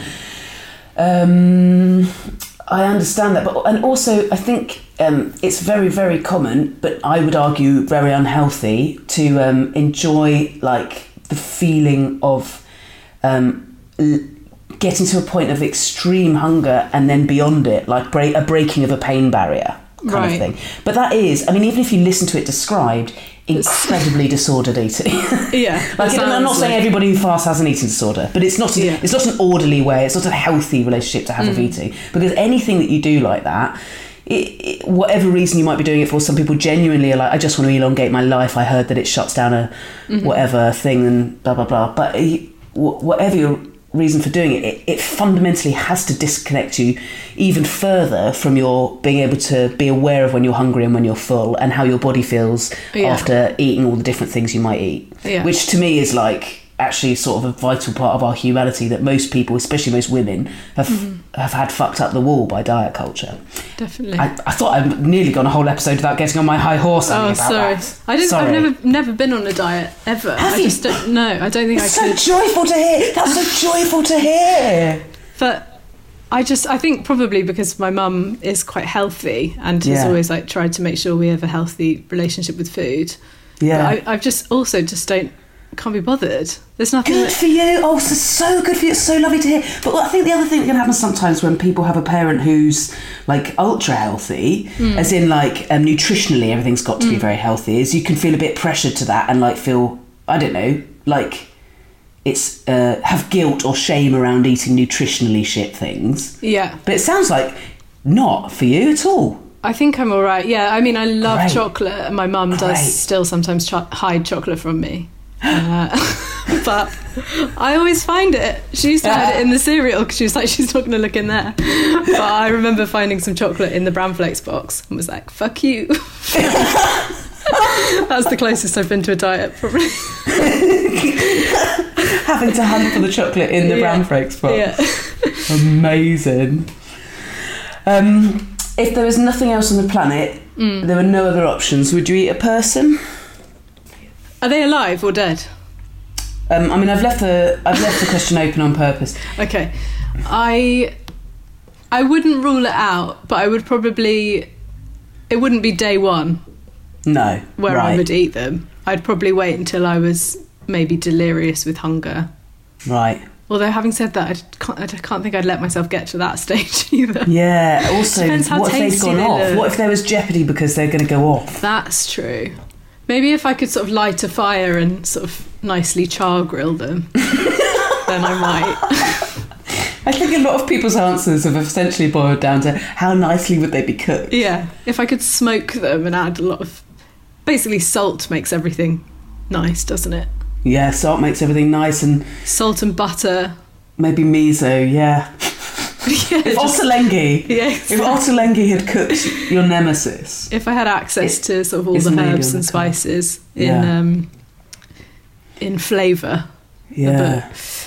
and. Um, I understand that, but and also I think um, it's very, very common, but I would argue very unhealthy to um, enjoy like the feeling of um, l- getting to a point of extreme hunger and then beyond it, like break- a breaking of a pain barrier kind right. of thing. But that is, I mean, even if you listen to it described, incredibly disordered eating. Yeah, like I'm not saying like... everybody who fasts has an eating disorder, but it's not. A, yeah. It's not an orderly way. It's not a healthy relationship to have mm. with eating, because anything that you do like that, it, it, whatever reason you might be doing it for, some people genuinely are like, I just want to elongate my life. I heard that it shuts down a mm-hmm. whatever thing and blah blah blah. But uh, whatever your reason for doing it, it, it fundamentally has to disconnect you even further from your being able to be aware of when you're hungry and when you're full and how your body feels yeah. after eating all the different things you might eat, yeah. which to me is like actually sort of a vital part of our humanity that most people, especially most women, have mm-hmm. have had fucked up the wall by diet culture. Definitely. I, I thought I'd nearly gone a whole episode without getting on my high horse. Oh, about sorry. That. I didn't. Sorry. I've never never been on a diet ever. Have I you? just don't. No, I don't think it's I could. so joyful to hear. That's so joyful to hear. But I just, I think probably because my mum is quite healthy and has Yeah. always like tried to make sure we have a healthy relationship with food. Yeah. But I, I've just also just don't. Can't be bothered. There's nothing. Good that... for you. Oh, so, so good for you. It's so lovely to hear. But I think the other thing that can happen sometimes when people have a parent who's like ultra healthy, mm. as in like um, nutritionally everything's got to mm. be very healthy, is you can feel a bit pressured to that and like feel, I don't know, like it's uh, have guilt or shame around eating nutritionally shit things. Yeah. But it sounds like not for you at all. I think I'm all right. Yeah. I mean, I love Great. chocolate, and my mum does still sometimes cho- hide chocolate from me. Uh, but I always find it. She used to hide it in the cereal because she was like, she's not going to look in there. But I remember finding some chocolate in the Bran Flakes box and was like, fuck you. That's the closest I've been to a diet, probably. Having to hunt for the chocolate in the yeah. Bran Flakes box. Yeah. Amazing. Um, if there was nothing else on the planet, mm. there were no other options, would you eat a person? Are they alive or dead? Um, I mean, I've left the I've left the question open on purpose. Okay, I I wouldn't rule it out, but I would probably it wouldn't be day one. No, where right. I would eat them. I'd probably wait until I was maybe delirious with hunger. Right. Although, having said that, I can't, I can't think I'd let myself get to that stage either. Yeah. Also, what if they've gone they off? look. What if there was jeopardy because they're going to go off? That's true. Maybe if I could sort of light a fire and sort of nicely char grill them, then I might. I think a lot of people's answers have essentially boiled down to how nicely would they be cooked. Yeah, if I could smoke them and add a lot of... Basically, salt makes everything nice, doesn't it? Yeah, salt makes everything nice and... Salt and butter. Maybe miso, yeah. yeah if just, Ottolenghi, yeah, exactly. if Ottolenghi had cooked your nemesis... If I had access it, to sort of all the herbs and spices in yeah. um, in flavour. Yeah.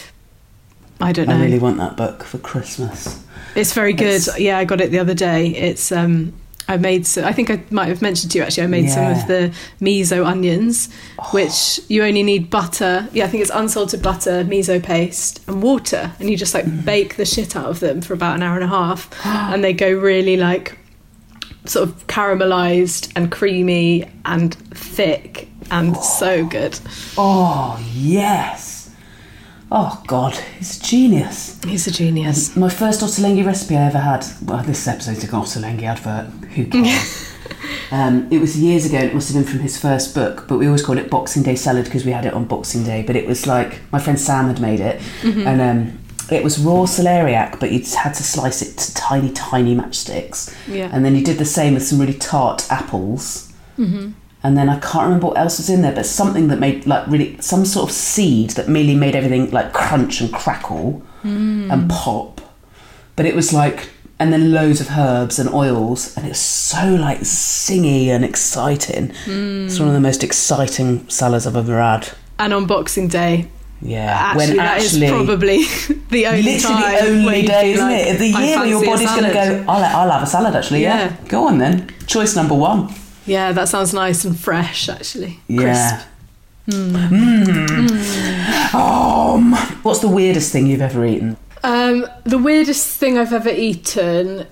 I don't know. I really want that book for Christmas. It's very good. It's, yeah, I got it the other day. It's um, I made. So, I think I might have mentioned to you actually. I made yeah. some of the miso onions, oh. which you only need butter. Yeah, I think it's unsalted butter, miso paste, and water, and you just like mm. bake the shit out of them for about an hour and a half, and they go really like sort of caramelised and creamy and thick and oh. so good. Oh yes. Oh God, he's a genius. He's a genius. My first Ottolenghi recipe I ever had. Well, this episode's an Ottolenghi advert. Who cares? um, it was years ago, and it must have been from his first book. But we always called it Boxing Day salad because we had it on Boxing Day. But it was like my friend Sam had made it, mm-hmm. and um, it was raw celeriac, but you had to slice it to tiny, tiny matchsticks. Yeah. And then you did the same with some really tart apples. Mm-hmm. And then I can't remember what else was in there, but something that made like really some sort of seed that merely made everything like crunch and crackle mm. and pop. But it was like, and then loads of herbs and oils, and it was so like zingy and exciting. Mm. It's one of the most exciting salads I've ever had. And on Boxing Day, yeah, actually, when that actually, is probably the only literally time the only day, isn't like, it? The year where your body's going to go, I'll, I'll have a salad actually. Yeah. yeah, go on then. Choice number one. Yeah, that sounds nice and fresh, actually. Yeah. Mm. Mm. Mm. Um, what's the weirdest thing you've ever eaten? Um, the weirdest thing I've ever eaten,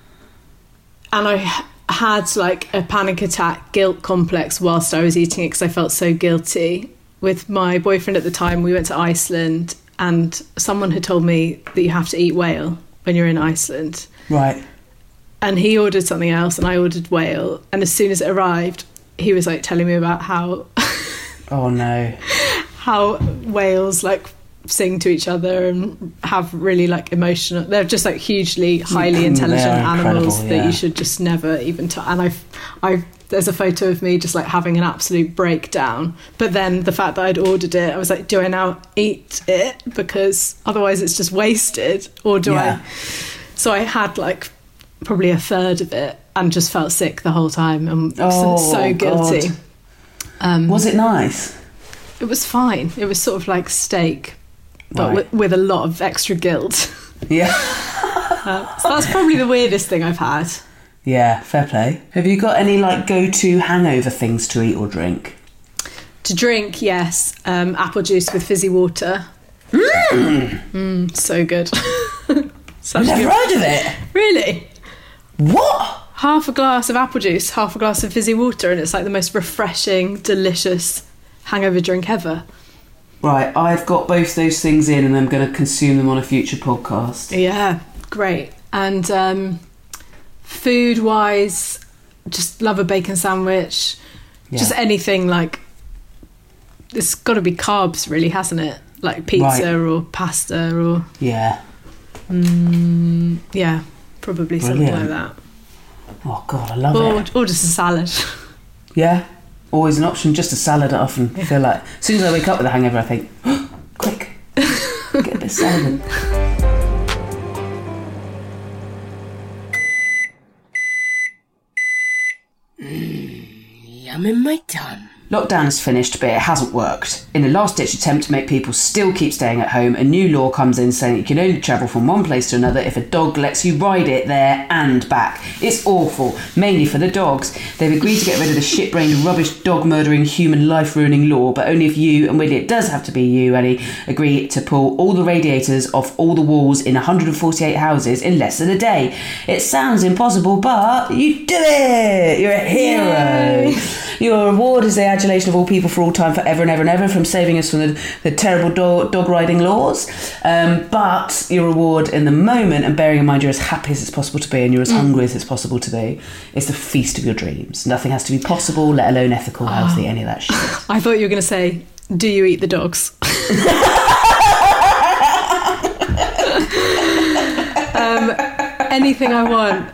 and I had like a panic attack, guilt complex whilst I was eating it because I felt so guilty. With my boyfriend at the time, we went to Iceland, and someone had told me that you have to eat whale when you're in Iceland. Right. And he ordered something else and I ordered whale. And as soon as it arrived, he was like telling me about how... oh no. How whales like sing to each other and have really like emotional... They're just like hugely, highly intelligent animals yeah. that you should just never even... T- and I've, I've, there's a photo of me just like having an absolute breakdown. But then the fact that I'd ordered it, I was like, do I now eat it? Because otherwise it's just wasted. Or do yeah. I... So I had like... probably a third of it and just felt sick the whole time and oh, so guilty. Um, was it nice? It It was fine. It was sort of like steak, but Right. with, with a lot of extra guilt. Yeah. uh, so that's probably the weirdest thing I've had. Yeah, fair play. Have you got any like go-to hangover things to eat or drink? To drink, yes, um, apple juice with fizzy water. Mm. Mm, so good. I've never heard of it. Really? What? Half a glass of apple juice, half a glass of fizzy water, and it's like the most refreshing, delicious hangover drink ever. Right, I've got both those things in and I'm going to consume them on a future podcast. Yeah, great. And um, food-wise, just love a bacon sandwich. Yeah. Just anything like... It's got to be carbs, really, hasn't it? Like pizza Right. or pasta or... Yeah. Mm, yeah, probably something Brilliant. like that. Oh, God, I love Or, it. or just a salad. Yeah, always an option. Just a salad, I often feel like. As soon as I wake up with a hangover, I think, oh, quick, get a bit of salad. Yum in my tum. Lockdown is finished, but it hasn't worked. In a last-ditch attempt to make people still keep staying at home, a new law comes in saying you can only travel from one place to another if a dog lets you ride it there and back. It's awful, mainly for the dogs. They've agreed to get rid of the shit-brained, rubbish, dog-murdering, human life-ruining law, but only if you, and really it does have to be you, Ellie, agree to pull all the radiators off all the walls in one hundred forty-eight houses in less than a day. It sounds impossible, but you do it! You're a hero! Yay. Your reward is the adulation of all people for all time, forever and ever and ever, from saving us from the, the terrible dog, dog riding laws. Um, but your reward in the moment, and bearing in mind you're as happy as it's possible to be and you're as mm. hungry as it's possible to be, is the feast of your dreams. Nothing has to be possible, let alone ethical, healthy, oh. any of that shit. I thought you were going to say, do you eat the dogs? um, anything I want.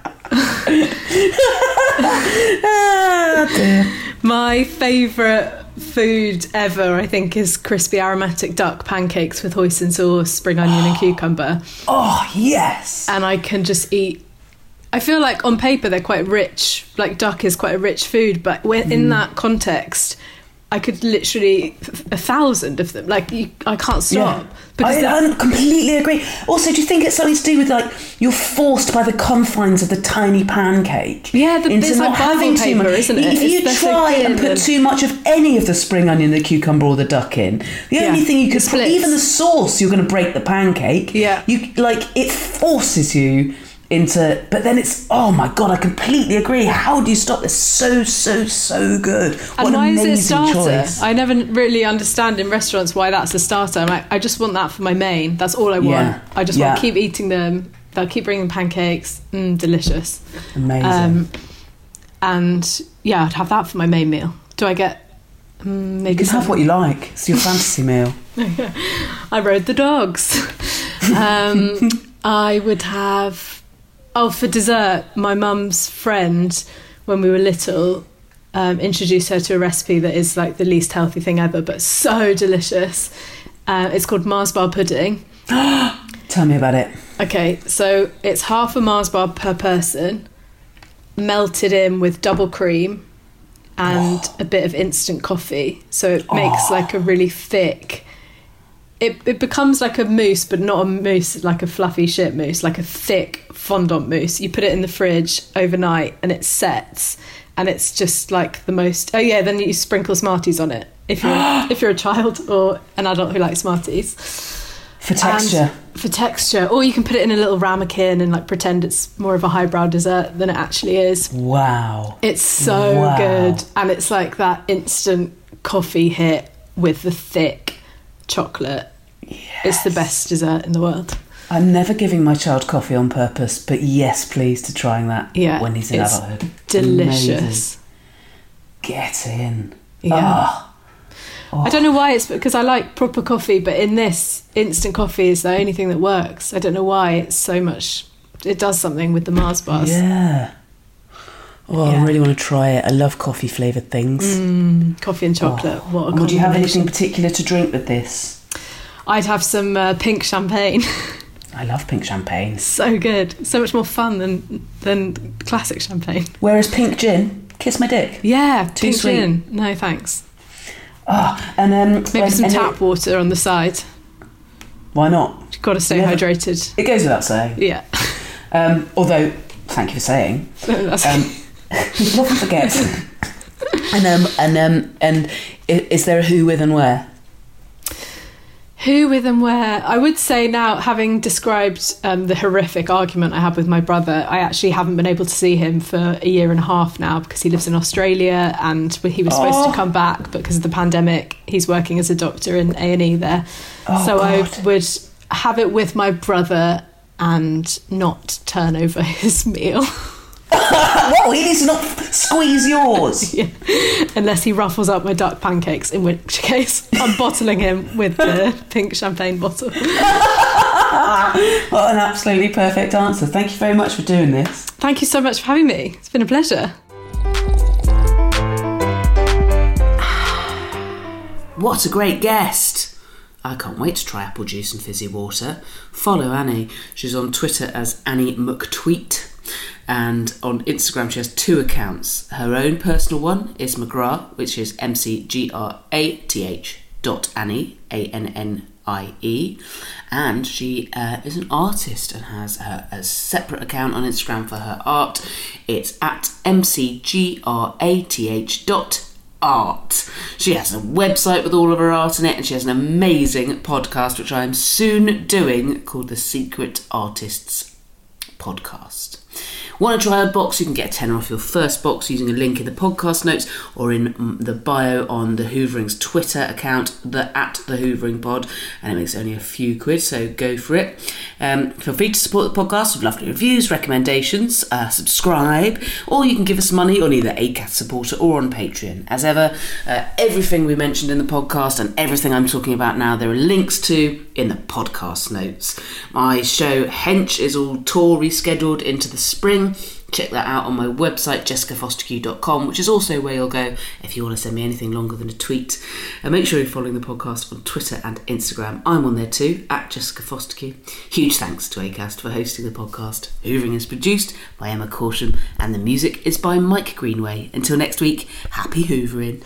Oh, dear. My favourite food ever, I think, is crispy aromatic duck pancakes with hoisin sauce, spring onion and cucumber. Oh, yes! And I can just eat... I feel like on paper they're quite rich, like duck is quite a rich food, but when, mm. in that context... I could literally a thousand of them. Like you, I can't stop. Yeah. Because I, I completely agree. Also, do you think it's something to do with like you're forced by the confines of the tiny pancake? Yeah, the, into it's not like having paper, too much. isn't it? If you it's try and put and... too much of any of the spring onion, the cucumber, or the duck in, the yeah. only thing you could put, even the sauce, you're going to break the pancake. Yeah, you like it forces you. Into, but then it's, oh my god, I completely agree. How do you stop this? So, so, so good. What and why an is it a starter? Choice. I never really understand in restaurants why that's a starter. I'm like, I just want that for my main. That's all I want. Yeah. I just yeah. want to keep eating them. They'll keep bringing pancakes. Mm, delicious. Amazing. Um, and yeah, I'd have that for my main meal. Do I get um, maybe you can some... have what you like. It's your fantasy meal. I rode the dogs. um, I would have... Oh, for dessert, my mum's friend, when we were little, um, introduced her to a recipe that is like the least healthy thing ever, but so delicious. Uh, it's called Mars bar pudding. Tell me about it. Okay, so it's half a Mars bar per person, melted in with double cream and oh. a bit of instant coffee. So it makes oh. like a really thick... It it becomes like a mousse, but not a mousse like a fluffy shit mousse, like a thick fondant mousse. You put it in the fridge overnight and it sets, and it's just like the most... Oh yeah, then you sprinkle Smarties on it if you're if you're a child or an adult who likes Smarties. For texture. And for texture. Or you can put it in a little ramekin and like pretend it's more of a highbrow dessert than it actually is. Wow. It's so wow. good. And it's like that instant coffee hit with the thick chocolate. Yes. It's the best dessert in the world. I'm never giving my child coffee on purpose, but yes, please, to trying that yeah, when he's in adulthood. Delicious. Amazing. Get in. Yeah. Oh. Oh. I don't know why, it's because I like proper coffee, but in this, instant coffee is the only thing that works. I don't know why it's so much... It does something with the Mars bars. Yeah. Oh, yeah. I really want to try it. I love coffee flavoured things. Mm, coffee and chocolate. Oh. What a Would you have anything particular to drink with this? I'd have some uh, pink champagne. I love pink champagne. So good. So much more fun than than classic champagne. Whereas pink gin, kiss my dick. Yeah, Too pink sweet. gin. No, thanks. Oh, and um, maybe and, some and tap it, water on the side. Why not? You've got to stay Never, hydrated. It goes without saying. Yeah. Um, although, thank you for saying. um, you often forget. and um, and um, and is there a who, with, and where? Who, with, and where? I would say now, having described um, the horrific argument I had with my brother, I actually haven't been able to see him for a year and a half now because he lives in Australia and he was supposed oh. to come back, but because of the pandemic, he's working as a doctor in A and E there. Oh, so God. I would have it with my brother and not turn over his meal. What? He needs to not squeeze yours. Yeah. Unless he ruffles up my duck pancakes, in which case I'm bottling him with the pink champagne bottle. What an absolutely perfect answer. Thank you very much for doing this. Thank you so much for having me. It's been a pleasure. What a great guest. I can't wait to try apple juice and fizzy water. Follow Annie. She's on Twitter as Annie McTweet. And on Instagram she has two accounts. Her own personal one is McGrath, which is M C G R A T H dot Annie, A N N I E. And she uh, is an artist and has her, a separate account on Instagram for her art. It's at M C G R A T H dot art. She has a website with all of her art in it, and she has an amazing podcast which I am soon doing called The Secret Artists Podcast. Want to try a box? You can get a tenner off your first box using a link in the podcast notes or in the bio on the Hoovering's Twitter account, the at the Hoovering Pod, and it makes only a few quid, so go for it. Um, feel free to support the podcast with lovely reviews, recommendations, uh, subscribe, or you can give us money on either Acast supporter or on Patreon. As ever, uh, everything we mentioned in the podcast and everything I'm talking about now, there are links to in the podcast notes. My show Hench is all tour rescheduled into the spring. Check that out on my website, jessica fostekew dot com, which is also where you'll go if you want to send me anything longer than a tweet. And make sure you're following the podcast on Twitter and Instagram. I'm on there too, at Jessica Fostekew. Huge thanks to Acast for hosting the podcast. Hoovering is produced by Emma Corsham, and the music is by Mike Greenway. Until next week, happy hoovering.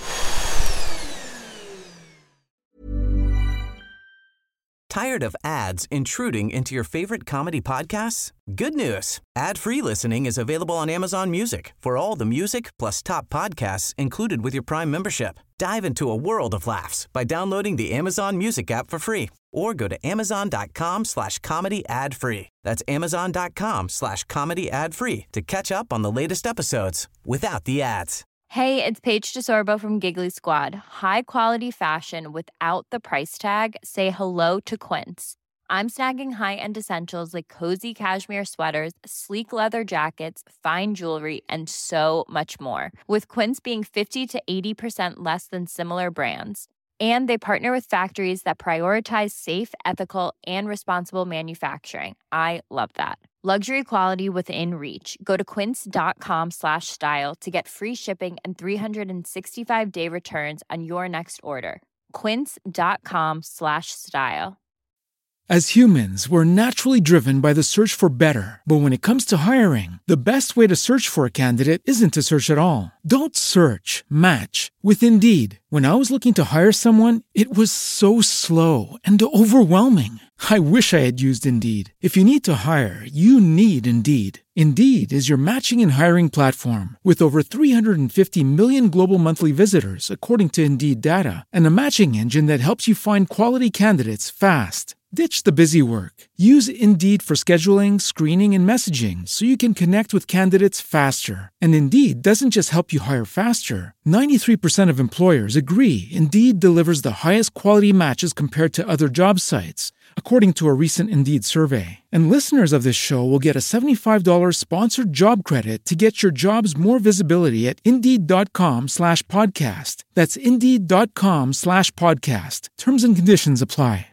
Tired of ads intruding into your favorite comedy podcasts? Good news. Ad-free listening is available on Amazon Music for all the music plus top podcasts included with your Prime membership. Dive into a world of laughs by downloading the Amazon Music app for free or go to amazon.com slash comedy ad free. That's amazon.com slash comedy ad free to catch up on the latest episodes without the ads. Hey, it's Paige DeSorbo from Giggly Squad. High quality fashion without the price tag. Say hello to Quince. I'm snagging high-end essentials like cozy cashmere sweaters, sleek leather jackets, fine jewelry, and so much more. With Quince being fifty to eighty percent less than similar brands. And they partner with factories that prioritize safe, ethical, and responsible manufacturing. I love that. Luxury quality within reach. Go to quince.com slash style to get free shipping and three sixty-five day returns on your next order. Quince.com slash style. As humans, we're naturally driven by the search for better. But when it comes to hiring, the best way to search for a candidate isn't to search at all. Don't search, match with Indeed. When I was looking to hire someone, it was so slow and overwhelming. I wish I had used Indeed. If you need to hire, you need Indeed. Indeed is your matching and hiring platform with over three hundred fifty million global monthly visitors, according to Indeed data, and a matching engine that helps you find quality candidates fast. Ditch the busy work. Use Indeed for scheduling, screening, and messaging so you can connect with candidates faster. And Indeed doesn't just help you hire faster. ninety-three percent of employers agree Indeed delivers the highest quality matches compared to other job sites, according to a recent Indeed survey. And listeners of this show will get a seventy-five dollars sponsored job credit to get your jobs more visibility at Indeed.com slash podcast. That's Indeed.com slash podcast. Terms and conditions apply.